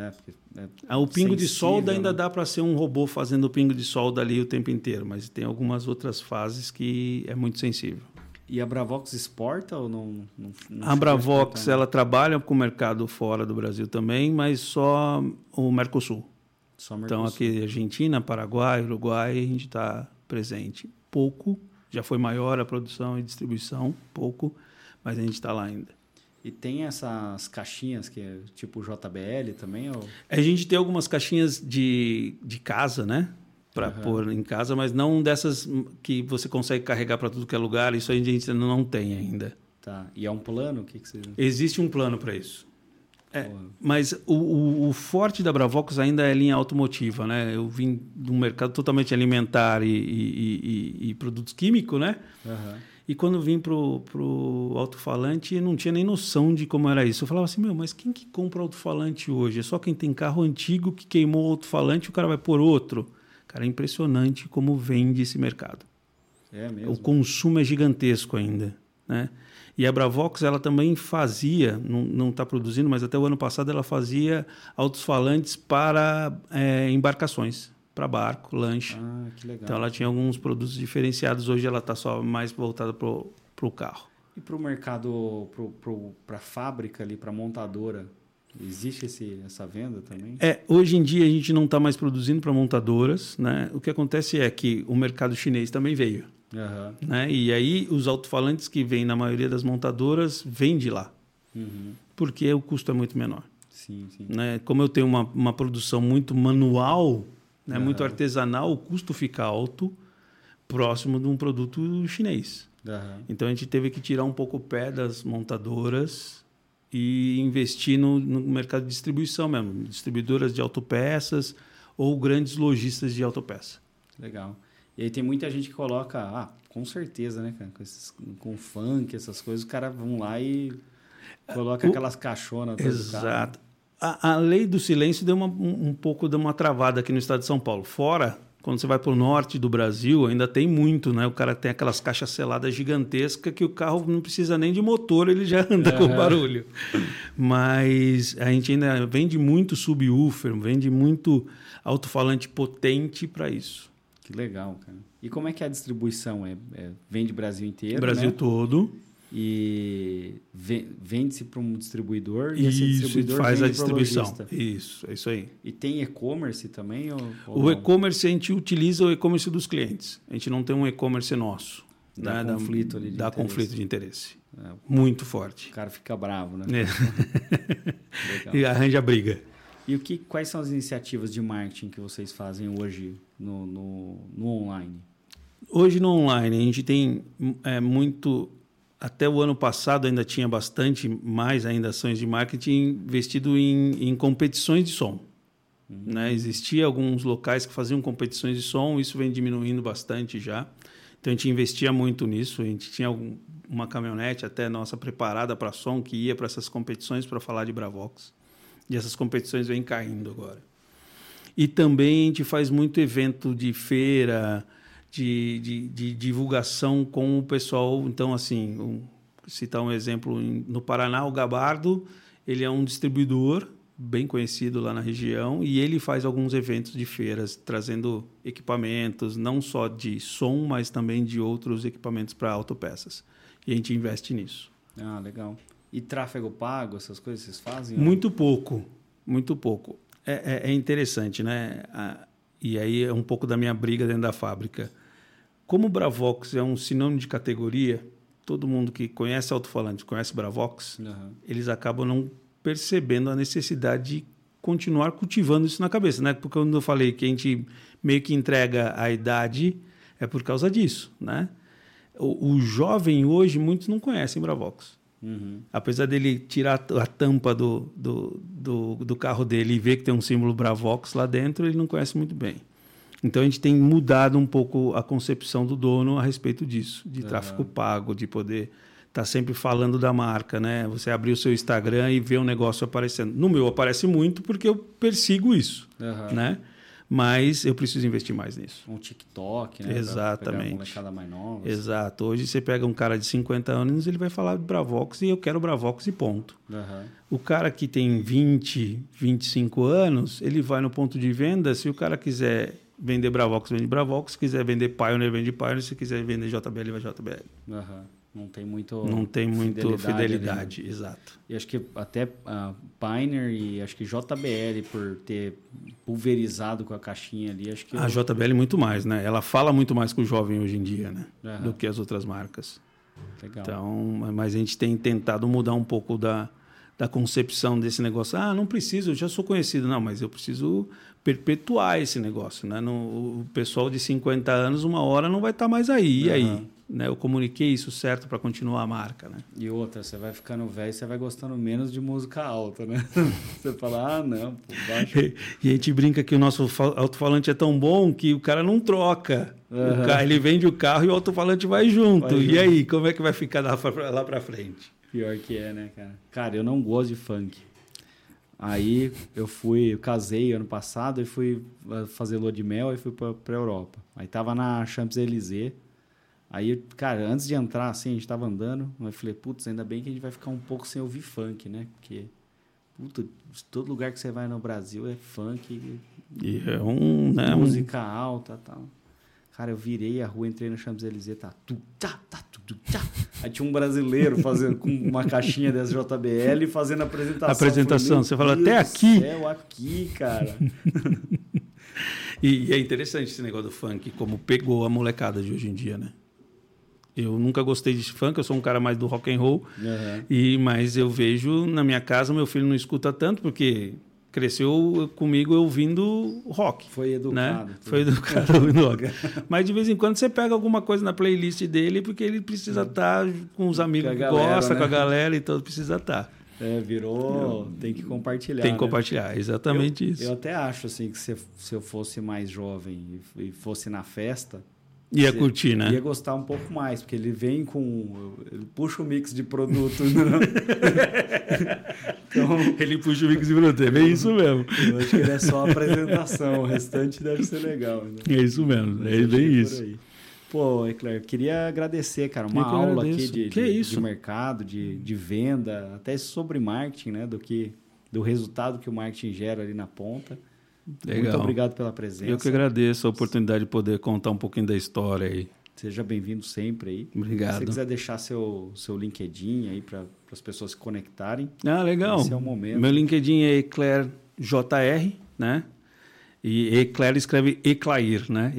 O pingo de solda ainda dá para ser um robô fazendo o pingo de solda ali o tempo inteiro, mas tem algumas outras fases que é muito sensível. E a Bravox exporta ou não a Bravox ela trabalha com o mercado fora do Brasil também, mas só o Mercosul. Então, aqui Argentina, Paraguai, Uruguai, a gente está presente. Pouco, já foi maior a produção e distribuição, pouco, mas a gente está lá ainda. E tem essas caixinhas que é tipo JBL também? Ou? A gente tem algumas caixinhas de casa, né? Para pôr em casa, mas não dessas que você consegue carregar para tudo que é lugar. Isso a gente não tem ainda. Tá. E é um plano? O que você... Existe um plano para isso. Mas o forte da Bravox ainda é a linha automotiva, né? Eu vim de um mercado totalmente alimentar e produtos químicos, né? E quando eu vim pro alto-falante, eu não tinha nem noção de como era isso. Eu falava assim, mas quem que compra alto-falante hoje? É só quem tem carro antigo que queimou o alto-falante, o cara vai pôr outro. Cara, é impressionante como vende esse mercado. É mesmo? O consumo é gigantesco ainda, né? E a Bravox, ela também fazia, não está produzindo, mas até o ano passado ela fazia alto-falantes para embarcações, para barco, lancha. Que legal. Então ela tinha alguns produtos diferenciados. Hoje ela está só mais voltada para o carro. E para o mercado, para a fábrica ali, para a montadora, existe essa venda também? Hoje em dia a gente não está mais produzindo para montadoras, né? O que acontece é que o mercado chinês também veio. Né? E aí os alto-falantes que vêm na maioria das montadoras vêm de lá. Porque o custo é muito menor. Sim. Né? Como eu tenho uma produção muito manual, né? Muito artesanal, o custo fica alto próximo de um produto chinês. Então a gente teve que tirar um pouco o pé das montadoras e investir no mercado de distribuição mesmo, distribuidoras de autopeças ou grandes lojistas de autopeça. Legal. E aí tem muita gente que coloca, com certeza, né, cara? Com funk, essas coisas, os caras vão lá e colocam aquelas caixonas. Exato. A lei do silêncio deu um pouco de uma travada aqui no estado de São Paulo. Fora, quando você vai para o norte do Brasil, ainda tem muito, né? O cara tem aquelas caixas seladas gigantescas que o carro não precisa nem de motor, ele já anda com barulho. Mas a gente ainda vende muito subwoofer, vende muito alto-falante potente para isso. Que legal, cara. E como é que é a distribuição? Vende Brasil inteiro, Brasil, né? Todo. E vende-se para um distribuidor e esse distribuidor faz a distribuição. Isso, é isso aí. E tem e-commerce também? O e-commerce, a gente utiliza o e-commerce dos clientes. A gente não tem um e-commerce nosso. Dá conflito ali de dá interesse. Conflito de interesse. Muito forte. O cara fica bravo, né? Legal. E arranja briga. E quais são as iniciativas de marketing que vocês fazem hoje no online? Hoje no online a gente tem muito... Até o ano passado ainda tinha bastante mais ainda ações de marketing investido em competições de som. Né? Existia alguns locais que faziam competições de som, isso vem diminuindo bastante já. Então a gente investia muito nisso, a gente tinha uma caminhonete até nossa preparada para som que ia para essas competições para falar de Bravox. E essas competições vêm caindo agora. E também a gente faz muito evento de feira, de divulgação com o pessoal. Então, assim, citar um exemplo, no Paraná, o Gabardo, ele é um distribuidor bem conhecido lá na região e ele faz alguns eventos de feiras, trazendo equipamentos, não só de som, mas também de outros equipamentos para autopeças. E a gente investe nisso. Legal. E tráfego pago, essas coisas vocês fazem? Muito pouco, muito pouco. É interessante, né? E aí é um pouco da minha briga dentro da fábrica. Como o Bravox é um sinônimo de categoria, todo mundo que conhece alto-falante, conhece Bravox, eles acabam não percebendo a necessidade de continuar cultivando isso na cabeça, né? Porque quando eu falei que a gente meio que entrega a idade, é por causa disso, né? O jovem hoje, muitos não conhecem Bravox. Apesar dele tirar a tampa do carro dele e ver que tem um símbolo Bravox lá dentro, ele não conhece muito bem. Então a gente tem mudado um pouco a concepção do dono a respeito disso, de tráfego pago, de poder estar sempre falando da marca, né? Você abrir o seu Instagram e ver um negócio aparecendo. No meu aparece muito porque eu persigo isso, né? Mas eu preciso investir mais nisso. Um TikTok, né? Exatamente. Uma molecada mais nova. Exato. Hoje você pega um cara de 50 anos, ele vai falar de Bravox e eu quero Bravox e ponto. O cara que tem 20, 25 anos, ele vai no ponto de venda, se o cara quiser vender Bravox, vende Bravox, se quiser vender Pioneer, vende Pioneer, se quiser vender JBL, vai JBL. Não tem muito fidelidade, exato. E acho que até a Pioneer e acho que JBL, por ter pulverizado com a caixinha ali, acho que... A JBL muito mais, né? Ela fala muito mais com o jovem hoje em dia, né? Do que as outras marcas. Legal. Então, mas a gente tem tentado mudar um pouco da concepção desse negócio. Não preciso, eu já sou conhecido. Não, mas eu preciso perpetuar esse negócio, né? O pessoal de 50 anos, uma hora não vai estar mais aí. E aí? né? Eu comuniquei isso certo para continuar a marca, né? E outra, você vai ficando velho, você vai gostando menos de música alta, né? Você fala, não, pô, baixo. E a gente brinca que o nosso alto-falante é tão bom que o cara não troca. O carro, ele vende o carro e o alto-falante vai junto. E aí, como é que vai ficar lá para frente? Pior que é, né, cara? Cara, eu não gosto de funk. Aí eu casei ano passado e fui fazer lua de mel e fui pra Europa. Aí tava na Champs-Élysées. Aí, cara, antes de entrar, assim, a gente tava andando, eu falei, putz, ainda bem que a gente vai ficar um pouco sem ouvir funk, né? Porque, puta, todo lugar que você vai no Brasil é funk. E é né, música alta e tal. Cara, eu virei a rua, entrei na Champs-Élysées, tá. Aí tinha um brasileiro fazendo com uma caixinha dessa JBL fazendo a apresentação. Você fala, até aqui? Céu, aqui, cara. E é interessante esse negócio do funk, como pegou a molecada de hoje em dia, né? Eu nunca gostei de funk, eu sou um cara mais do rock and roll, mas eu vejo na minha casa, meu filho não escuta tanto, porque cresceu comigo ouvindo rock. Foi educado. Né? Foi educado ouvindo rock. Mas de vez em quando você pega alguma coisa na playlist dele, porque ele precisa estar com os amigos que gostam, né? Com a galera, então precisa estar. Tem que compartilhar. Tem que compartilhar, exatamente isso. Eu até acho assim que se eu fosse mais jovem e fosse na festa, ia curtir, né? Ia gostar um pouco mais, porque ele vem com... Ele puxa o mix de produto. Né? Então, ele puxa o mix de produto, é bem isso mesmo. Eu acho que ele é só a apresentação, o restante deve ser legal. Né? É isso mesmo, é bem isso. Pô, Eclair, queria agradecer, cara, uma aula aqui de mercado, de venda, até sobre marketing, né? Do resultado que o marketing gera ali na ponta. Legal. Muito obrigado pela presença. Eu que agradeço a oportunidade de poder contar um pouquinho da história aí. Seja bem-vindo sempre aí. Obrigado. Se você quiser deixar seu LinkedIn aí para as pessoas se conectarem. Ah, legal. Esse é o momento. Meu LinkedIn é Eclair JR, né? E Eclair escreve Eclair, né?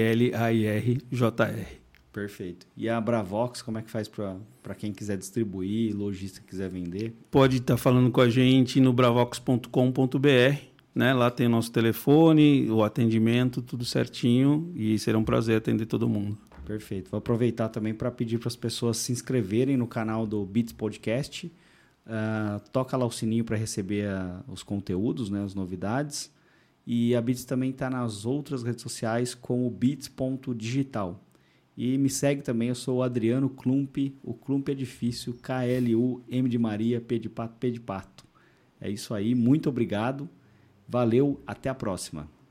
ECLAIRJR. Perfeito. E a Bravox, como é que faz para quem quiser distribuir, lojista quiser vender? Pode estar falando com a gente no bravox.com.br. Né? Lá tem o nosso telefone, o atendimento, tudo certinho e será um prazer atender todo mundo. Perfeito. Vou aproveitar também para pedir para as pessoas se inscreverem no canal do Beats Podcast. Toca lá o sininho para receber os conteúdos, né? As novidades. E a Beats também está nas outras redes sociais como beats.digital. E me segue também, eu sou o Adriano Klump, o Klump é difícil, KLUM de Maria, P de Pato, P de Pato. É isso aí, muito obrigado. Valeu, até a próxima.